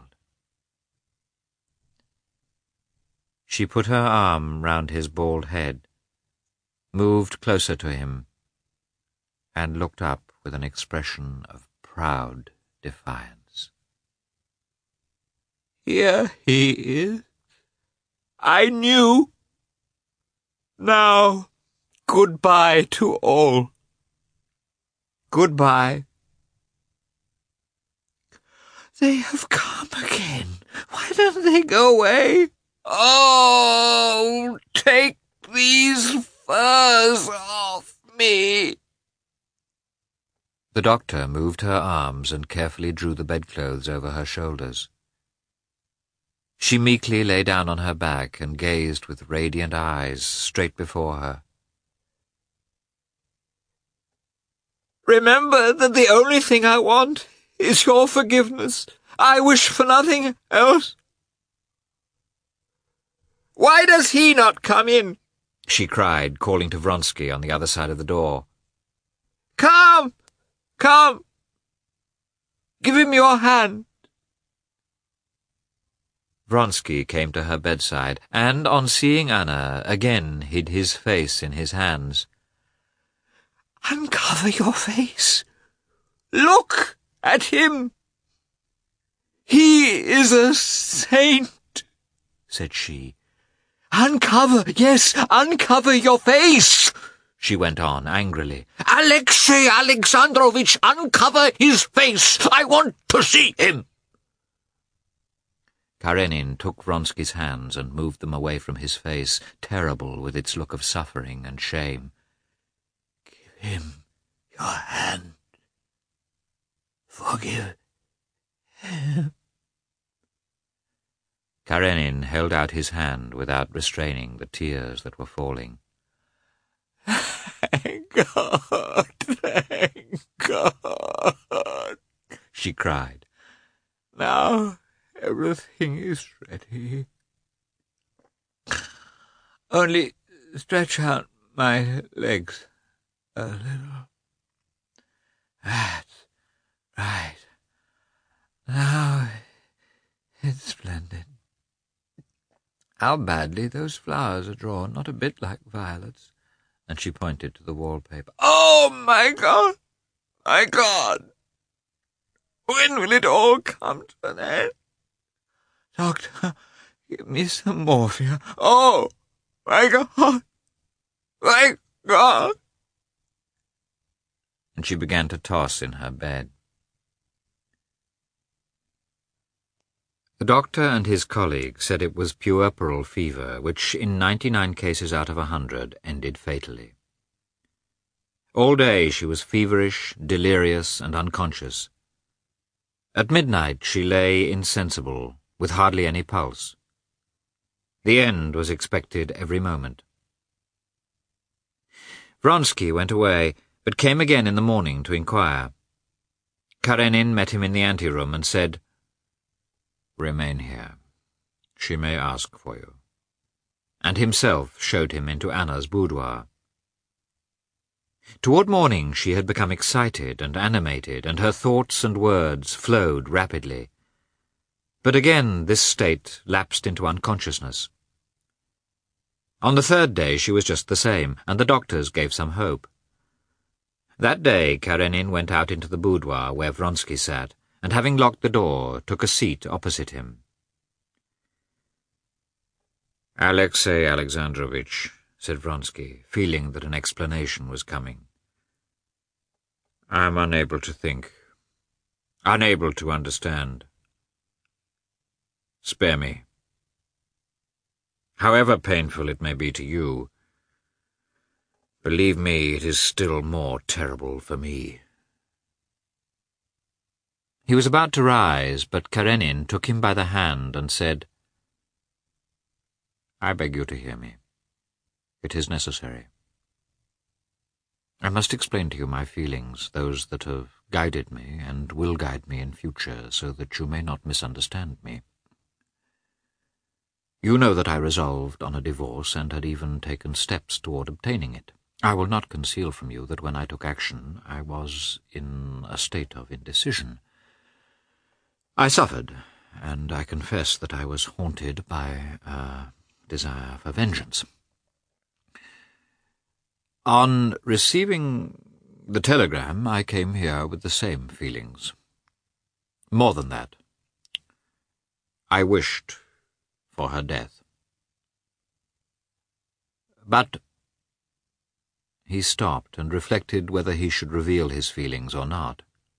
Speaker 1: She put her arm round his bald head, moved closer to him, and looked up with an expression of proud defiance. Here he is. I knew. Now, goodbye to all. Goodbye. They have come again. Why don't they go away? Oh, take these furs off me. The doctor moved her arms and carefully drew the bedclothes over her shoulders. She meekly lay down on her back and gazed with radiant eyes straight before her.
Speaker 3: Remember that the only thing I want is your forgiveness. I wish for nothing else." "Why does he not come in?" she cried, calling to Vronsky on the other side of the door. "Come! Come! Give him your hand."
Speaker 1: Vronsky came to her bedside, and, on seeing Anna, again hid his face in his hands.
Speaker 3: "Uncover your face. Look at him. He is a saint," said she. "Uncover, yes, uncover your face," she went on angrily. "Alexei Alexandrovich, uncover his face. I want to see him."
Speaker 1: Karenin took Vronsky's hands and moved them away from his face, terrible with its look of suffering and shame.
Speaker 3: "Give him your hand. Forgive him."
Speaker 1: Karenin held out his hand without restraining the tears that were falling.
Speaker 3: "Thank God, thank God," she cried. "Now everything is ready. Only stretch out my legs a little. That's right. Now it's splendid. How badly those flowers are drawn, not a bit like violets." And she pointed to the wallpaper. "Oh, my God! My God! When will it all come to an end? Doctor, give me some morphia. Oh, my God! My God!"
Speaker 1: And she began to toss in her bed. The doctor and his colleague said it was puerperal fever, which in 99 cases out of 100 ended fatally. All day she was feverish, delirious, and unconscious. At midnight she lay insensible, with hardly any pulse. The end was expected every moment. Vronsky went away, but came again in the morning to inquire. Karenin met him in the anteroom and said, "Remain here. She may ask for you," and himself showed him into Anna's boudoir. Toward morning she had become excited and animated, and her thoughts and words flowed rapidly. But again this state lapsed into unconsciousness. On the third day she was just the same, and the doctors gave some hope. That day Karenin went out into the boudoir where Vronsky sat, and having locked the door, took a seat opposite him. "Alexei Alexandrovich," said Vronsky, feeling that an explanation was coming. "I am unable to think, unable to understand. Spare me. However painful it may be to you, believe me, it is still more terrible for me." He was about to rise, but Karenin took him by the hand and said, "I beg you to hear me. It is necessary. I must explain to you my feelings, those that have guided me and will guide me in future, so that you may not misunderstand me. You know that I resolved on a divorce and had even taken steps toward obtaining it. I will not conceal from you that when I took action, I was in a state of indecision. I suffered, and I confess that I was haunted by a desire for vengeance. On receiving the telegram, I came here with the same feelings. More than that, I wished for her death. But—" He stopped and reflected whether he should reveal his feelings or not.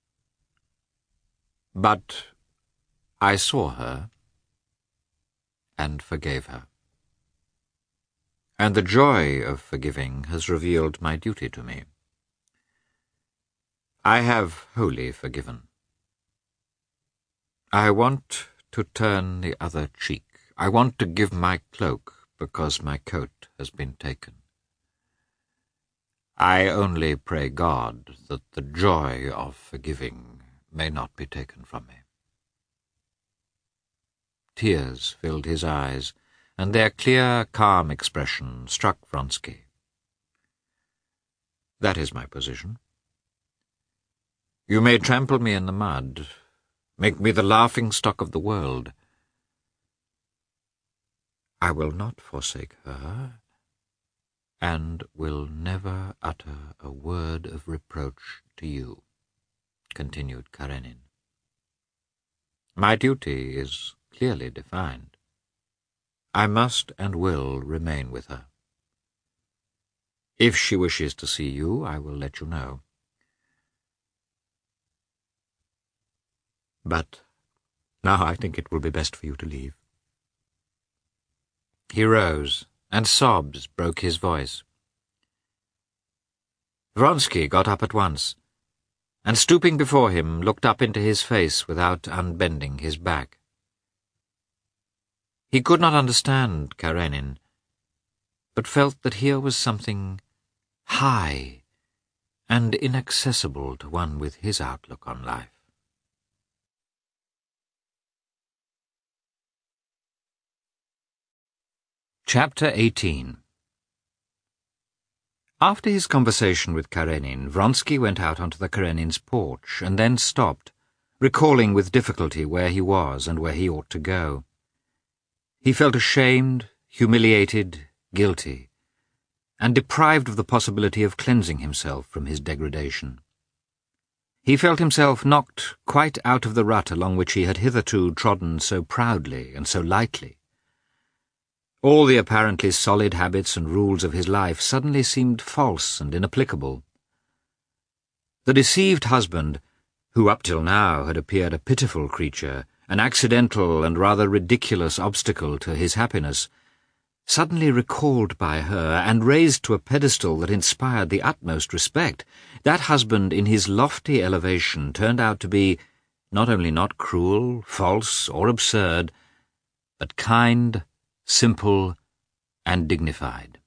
Speaker 1: "But I saw her and forgave her. And the joy of forgiving has revealed my duty to me. I have wholly forgiven. I want to turn the other cheek. I want to give my cloak because my coat has been taken.
Speaker 2: I only pray God that the joy of forgiving may not be taken from me." Tears filled his eyes, and their clear, calm expression struck Vronsky. "That is my position. You may trample me in the mud, make me the laughing-stock of the world. I will not forsake her, and will never utter a word of reproach to you," continued Karenin. "My duty is clearly defined. I must and will remain with her. If she wishes to see you, I will let you know. But now I think it will be best for you to leave." He rose, and sobs broke his voice. Vronsky got up at once, and stooping before him, looked up into his face without unbending his back. He could not understand Karenin, but felt that here was something high and inaccessible to one with his outlook on life. Chapter 18. After his conversation with Karenin, Vronsky went out onto the Karenins' porch and then stopped, recalling with difficulty where he was and where he ought to go. He felt ashamed, humiliated, guilty, and deprived of the possibility of cleansing himself from his degradation. He felt himself knocked quite out of the rut along which he had hitherto trodden so proudly and so lightly. All the apparently solid habits and rules of his life suddenly seemed false and inapplicable. The deceived husband, who up till now had appeared a pitiful creature, an accidental and rather ridiculous obstacle to his happiness, suddenly recalled by her and raised to a pedestal that inspired the utmost respect, that husband in his lofty elevation turned out to be not only not cruel, false, or absurd, but kind, simple, and dignified.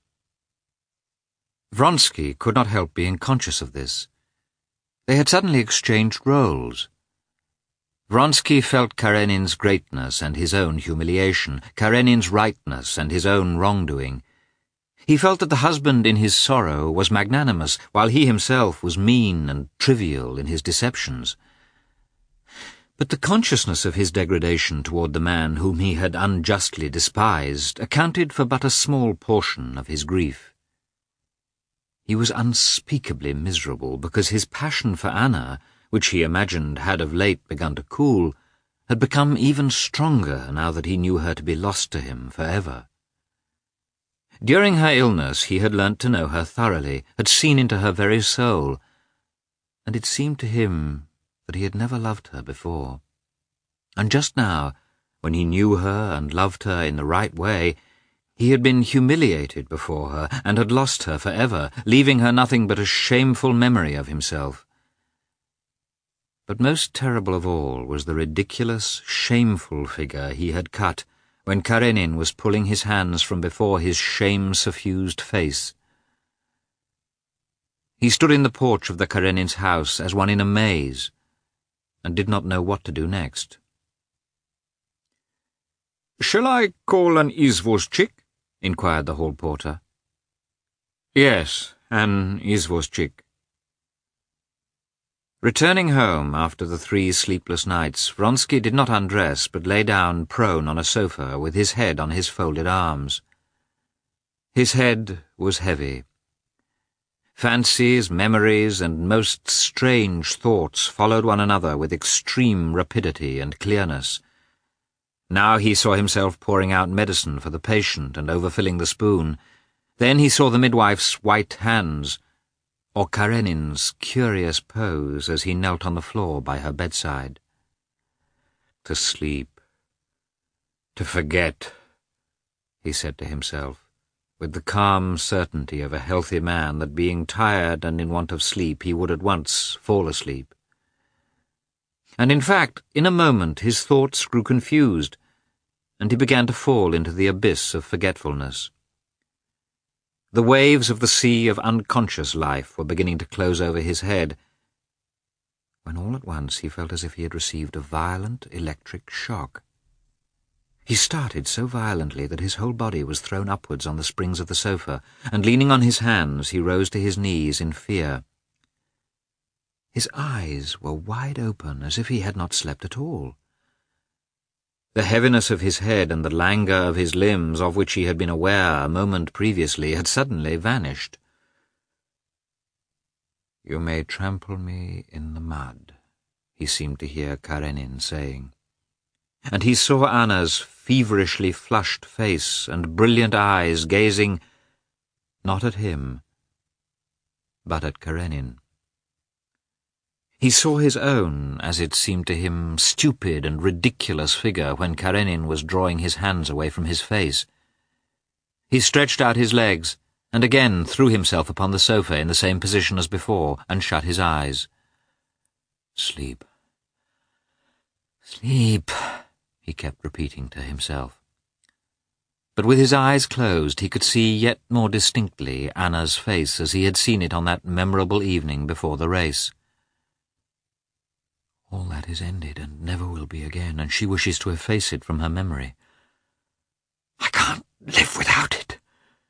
Speaker 2: Vronsky could not help being conscious of this. They had suddenly exchanged roles. Vronsky felt Karenin's greatness and his own humiliation, Karenin's rightness and his own wrongdoing. He felt that the husband in his sorrow was magnanimous, while he himself was mean and trivial in his deceptions. But the consciousness of his degradation toward the man whom he had unjustly despised accounted for but a small portion of his grief. He was unspeakably miserable because his passion for Anna, which he imagined had of late begun to cool, had become even stronger now that he knew her to be lost to him forever. During her illness he had learnt to know her thoroughly, had seen into her very soul, and it seemed to him that he had never loved her before. And just now, when he knew her and loved her in the right way, he had been humiliated before her and had lost her forever, leaving her nothing but a shameful memory of himself. But most terrible of all was the ridiculous, shameful figure he had cut when Karenin was pulling his hands from before his shame-suffused face. He stood in the porch of the Karenins' house as one in a maze, and did not know what to do next. "Shall I call an izvozchik?" inquired the hall porter. "Yes, an izvozchik." Returning home after the 3 sleepless nights, Vronsky did not undress but lay down prone on a sofa with his head on his folded arms. His head was heavy. Fancies, memories, and most strange thoughts followed one another with extreme rapidity and clearness. Now he saw himself pouring out medicine for the patient and overfilling the spoon. Then he saw the midwife's white hands, or Karenin's curious pose as he knelt on the floor by her bedside. To sleep, to forget, he said to himself, with the calm certainty of a healthy man that being tired and in want of sleep he would at once fall asleep. And in fact, in a moment his thoughts grew confused, and he began to fall into the abyss of forgetfulness.
Speaker 1: The waves of the sea of unconscious life were beginning to close over his head, when all at once he felt as if he had received a violent electric shock. He started so violently that his whole body was thrown upwards on the springs of the sofa, and leaning on his hands he rose to his knees in fear. His eyes were wide open, as if he had not slept at all. The heaviness of his head and the languor of his limbs, of which he had been aware a moment previously, had suddenly vanished. "You may trample me in the mud," he seemed to hear Karenin saying. And he saw Anna's feverishly flushed face and brilliant eyes gazing not at him, but at Karenin. He saw his own, as it seemed to him, stupid and ridiculous figure when Karenin was drawing his hands away from his face. He stretched out his legs, and again threw himself upon the sofa in the same position as before, and shut his eyes. "Sleep. Sleep," he kept repeating to himself. But with his eyes closed he could see yet more distinctly Anna's face as he had seen it on that memorable evening before the race. All that is ended and never will be again, and she wishes to efface it from her memory. "I can't live without it."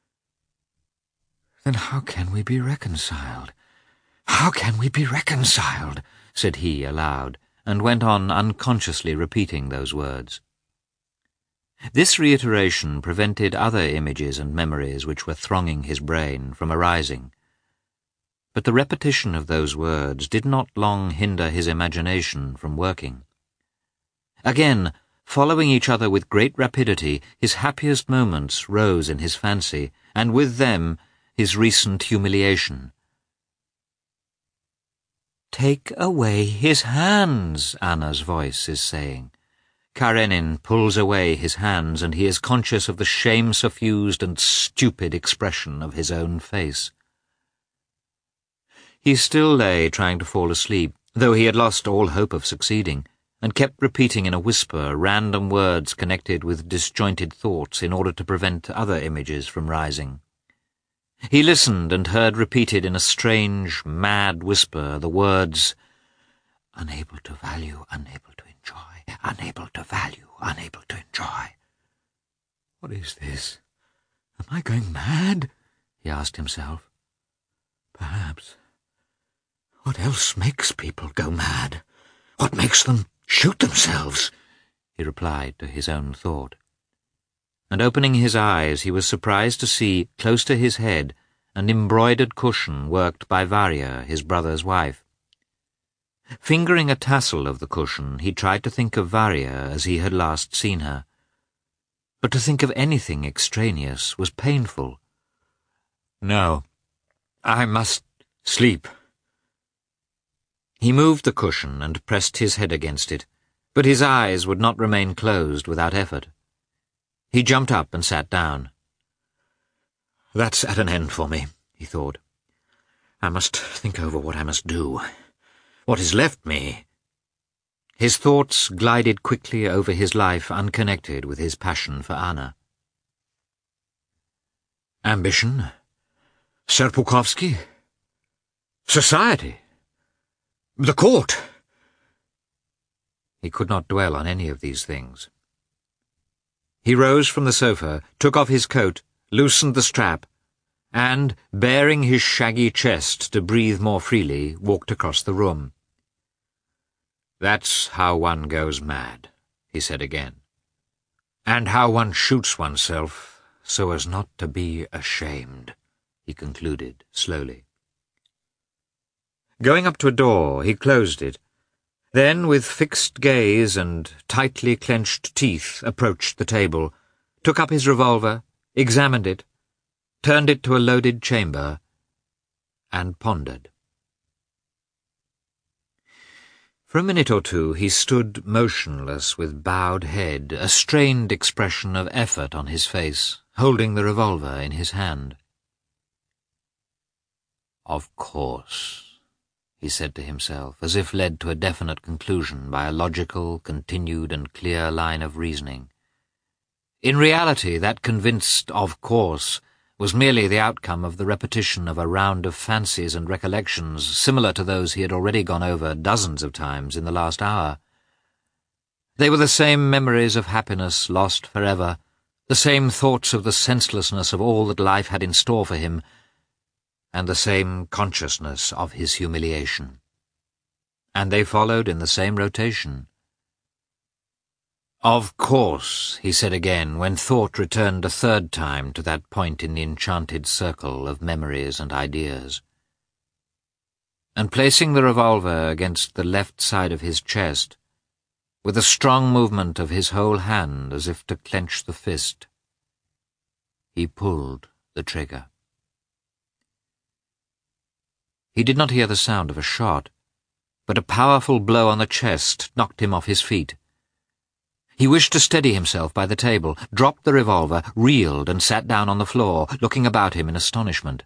Speaker 1: "Then how can we be reconciled? How can we be reconciled?" said he aloud, and went on unconsciously repeating those words. This reiteration prevented other images and memories which were thronging his brain from arising. But the repetition of those words did not long hinder his imagination from working. Again, following each other with great rapidity, his happiest moments rose in his fancy, and with them his recent humiliation. "Take away his hands," Anna's voice is saying. Karenin pulls away his hands, and he is conscious of the shame-suffused and stupid expression of his own face. He still lay trying to fall asleep, though he had lost all hope of succeeding, and kept repeating in a whisper random words connected with disjointed thoughts in order to prevent other images from rising. He listened and heard repeated in a strange, mad whisper the words, "Unable to value, unable to enjoy, unable to value, unable to enjoy." "What is this? Am I going mad?" he asked himself. "Perhaps. What else makes people go mad? What makes them shoot themselves?" he replied to his own thought. And opening his eyes, he was surprised to see, close to his head, an embroidered cushion worked by Varya, his brother's wife. Fingering a tassel of the cushion, he tried to think of Varya as he had last seen her. But to think of anything extraneous was painful. "No, I must sleep." He moved the cushion and pressed his head against it, but his eyes would not remain closed without effort. He jumped up and sat down. "That's at an end for me," he thought. "I must think over what I must do. What is left me?" His thoughts glided quickly over his life unconnected with his passion for Anna. Ambition, Serpukhowsky, society, the court. He could not dwell on any of these things. He rose from the sofa, took off his coat, loosened the strap, and, baring his shaggy chest to breathe more freely, walked across the room. "That's how one goes mad," he said again. "And how one shoots oneself so as not to be ashamed," he concluded slowly. Going up to a door, he closed it, then with fixed gaze and tightly clenched teeth approached the table, took up his revolver, examined it, turned it to a loaded chamber, and pondered. For a minute or two he stood motionless with bowed head, a strained expression of effort on his face, holding the revolver in his hand. "Of course," he said to himself, as if led to a definite conclusion by a logical, continued and clear line of reasoning. In reality, that convinced "of course" was merely the outcome of the repetition of a round of fancies and recollections similar to those he had already gone over dozens of times in the last hour. They were the same memories of happiness lost forever, the same thoughts of the senselessness of all that life had in store for him, and the same consciousness of his humiliation. And they followed in the same rotation. "Of course," he said again, when thought returned a third time to that point in the enchanted circle of memories and ideas. And placing the revolver against the left side of his chest, with a strong movement of his whole hand as if to clench the fist, he pulled the trigger. He did not hear the sound of a shot, but a powerful blow on the chest knocked him off his feet. He wished to steady himself by the table, dropped the revolver, reeled, and sat down on the floor, looking about him in astonishment.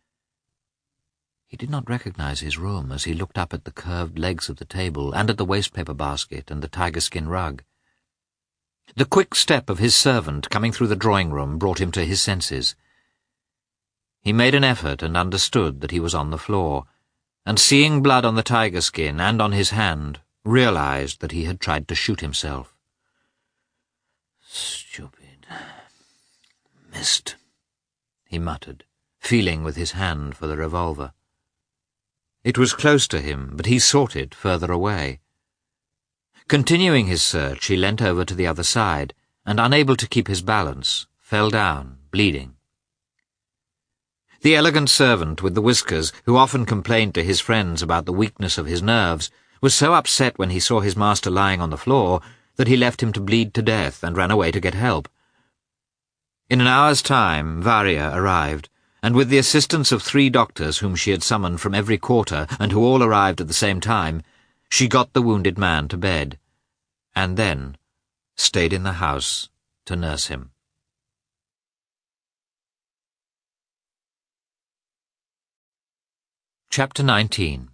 Speaker 1: He did not recognize his room as he looked up at the curved legs of the table and at the wastepaper basket and the tiger-skin rug. The quick step of his servant coming through the drawing-room brought him to his senses. He made an effort and understood that he was on the floor, and seeing blood on the tiger-skin and on his hand, realized that he had tried to shoot himself. "Stupid. Missed," he muttered, feeling with his hand for the revolver. It was close to him, but he sought it further away. Continuing his search, he leant over to the other side, and, unable to keep his balance, fell down, bleeding. The elegant servant with the whiskers, who often complained to his friends about the weakness of his nerves, was so upset when he saw his master lying on the floor that he left him to bleed to death and ran away to get help. In an hour's time, Varia arrived, and with the assistance of 3 doctors whom she had summoned from every quarter and who all arrived at the same time, she got the wounded man to bed, and then stayed in the house to nurse him. Chapter 19.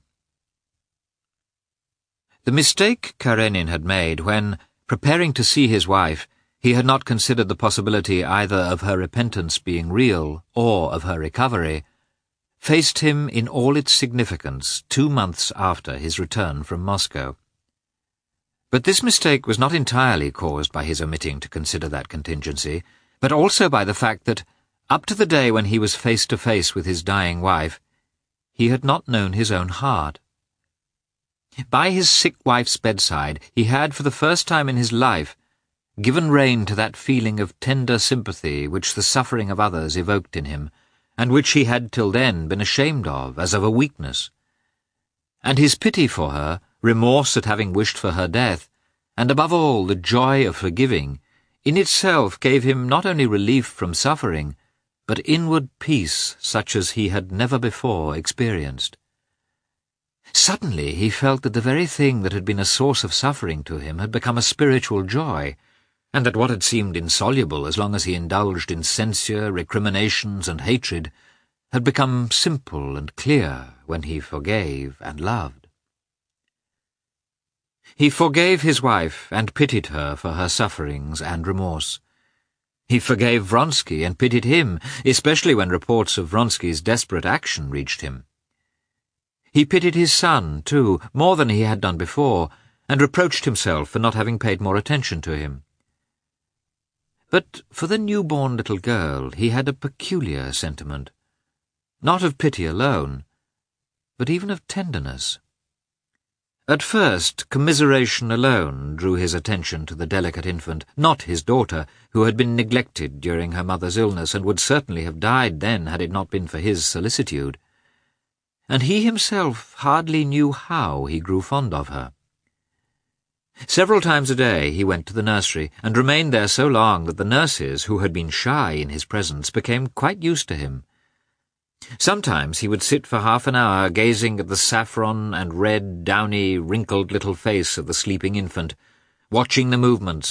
Speaker 1: The mistake Karenin had made when, preparing to see his wife, he had not considered the possibility either of her repentance being real or of her recovery, faced him in all its significance 2 months after his return from Moscow. But this mistake was not entirely caused by his omitting to consider that contingency, but also by the fact that, up to the day when he was face to face with his dying wife, he had not known his own heart. By his sick wife's bedside, he had, for the first time in his life, given rein to that feeling of tender sympathy which the suffering of others evoked in him, and which he had till then been ashamed of as of a weakness. And his pity for her, remorse at having wished for her death, and above all the joy of forgiving, in itself gave him not only relief from suffering, but inward peace such as he had never before experienced. Suddenly he felt that the very thing that had been a source of suffering to him had become a spiritual joy, and that what had seemed insoluble as long as he indulged in censure, recriminations, and hatred had become simple and clear when he forgave and loved. He forgave his wife and pitied her for her sufferings and remorse. He forgave Vronsky and pitied him, especially when reports of Vronsky's desperate action reached him. He pitied his son, too, more than he had done before, and reproached himself for not having paid more attention to him. But for the newborn little girl he had a peculiar sentiment, not of pity alone, but even of tenderness. At first, commiseration alone drew his attention to the delicate infant, not his daughter, who had been neglected during her mother's illness and would certainly have died then had it not been for his solicitude. And he himself hardly knew how he grew fond of her. Several times a day he went to the nursery, and remained there so long that the nurses, who had been shy in his presence, became quite used to him. Sometimes he would sit for half an hour gazing at the saffron and red, downy, wrinkled little face of the sleeping infant, watching the movements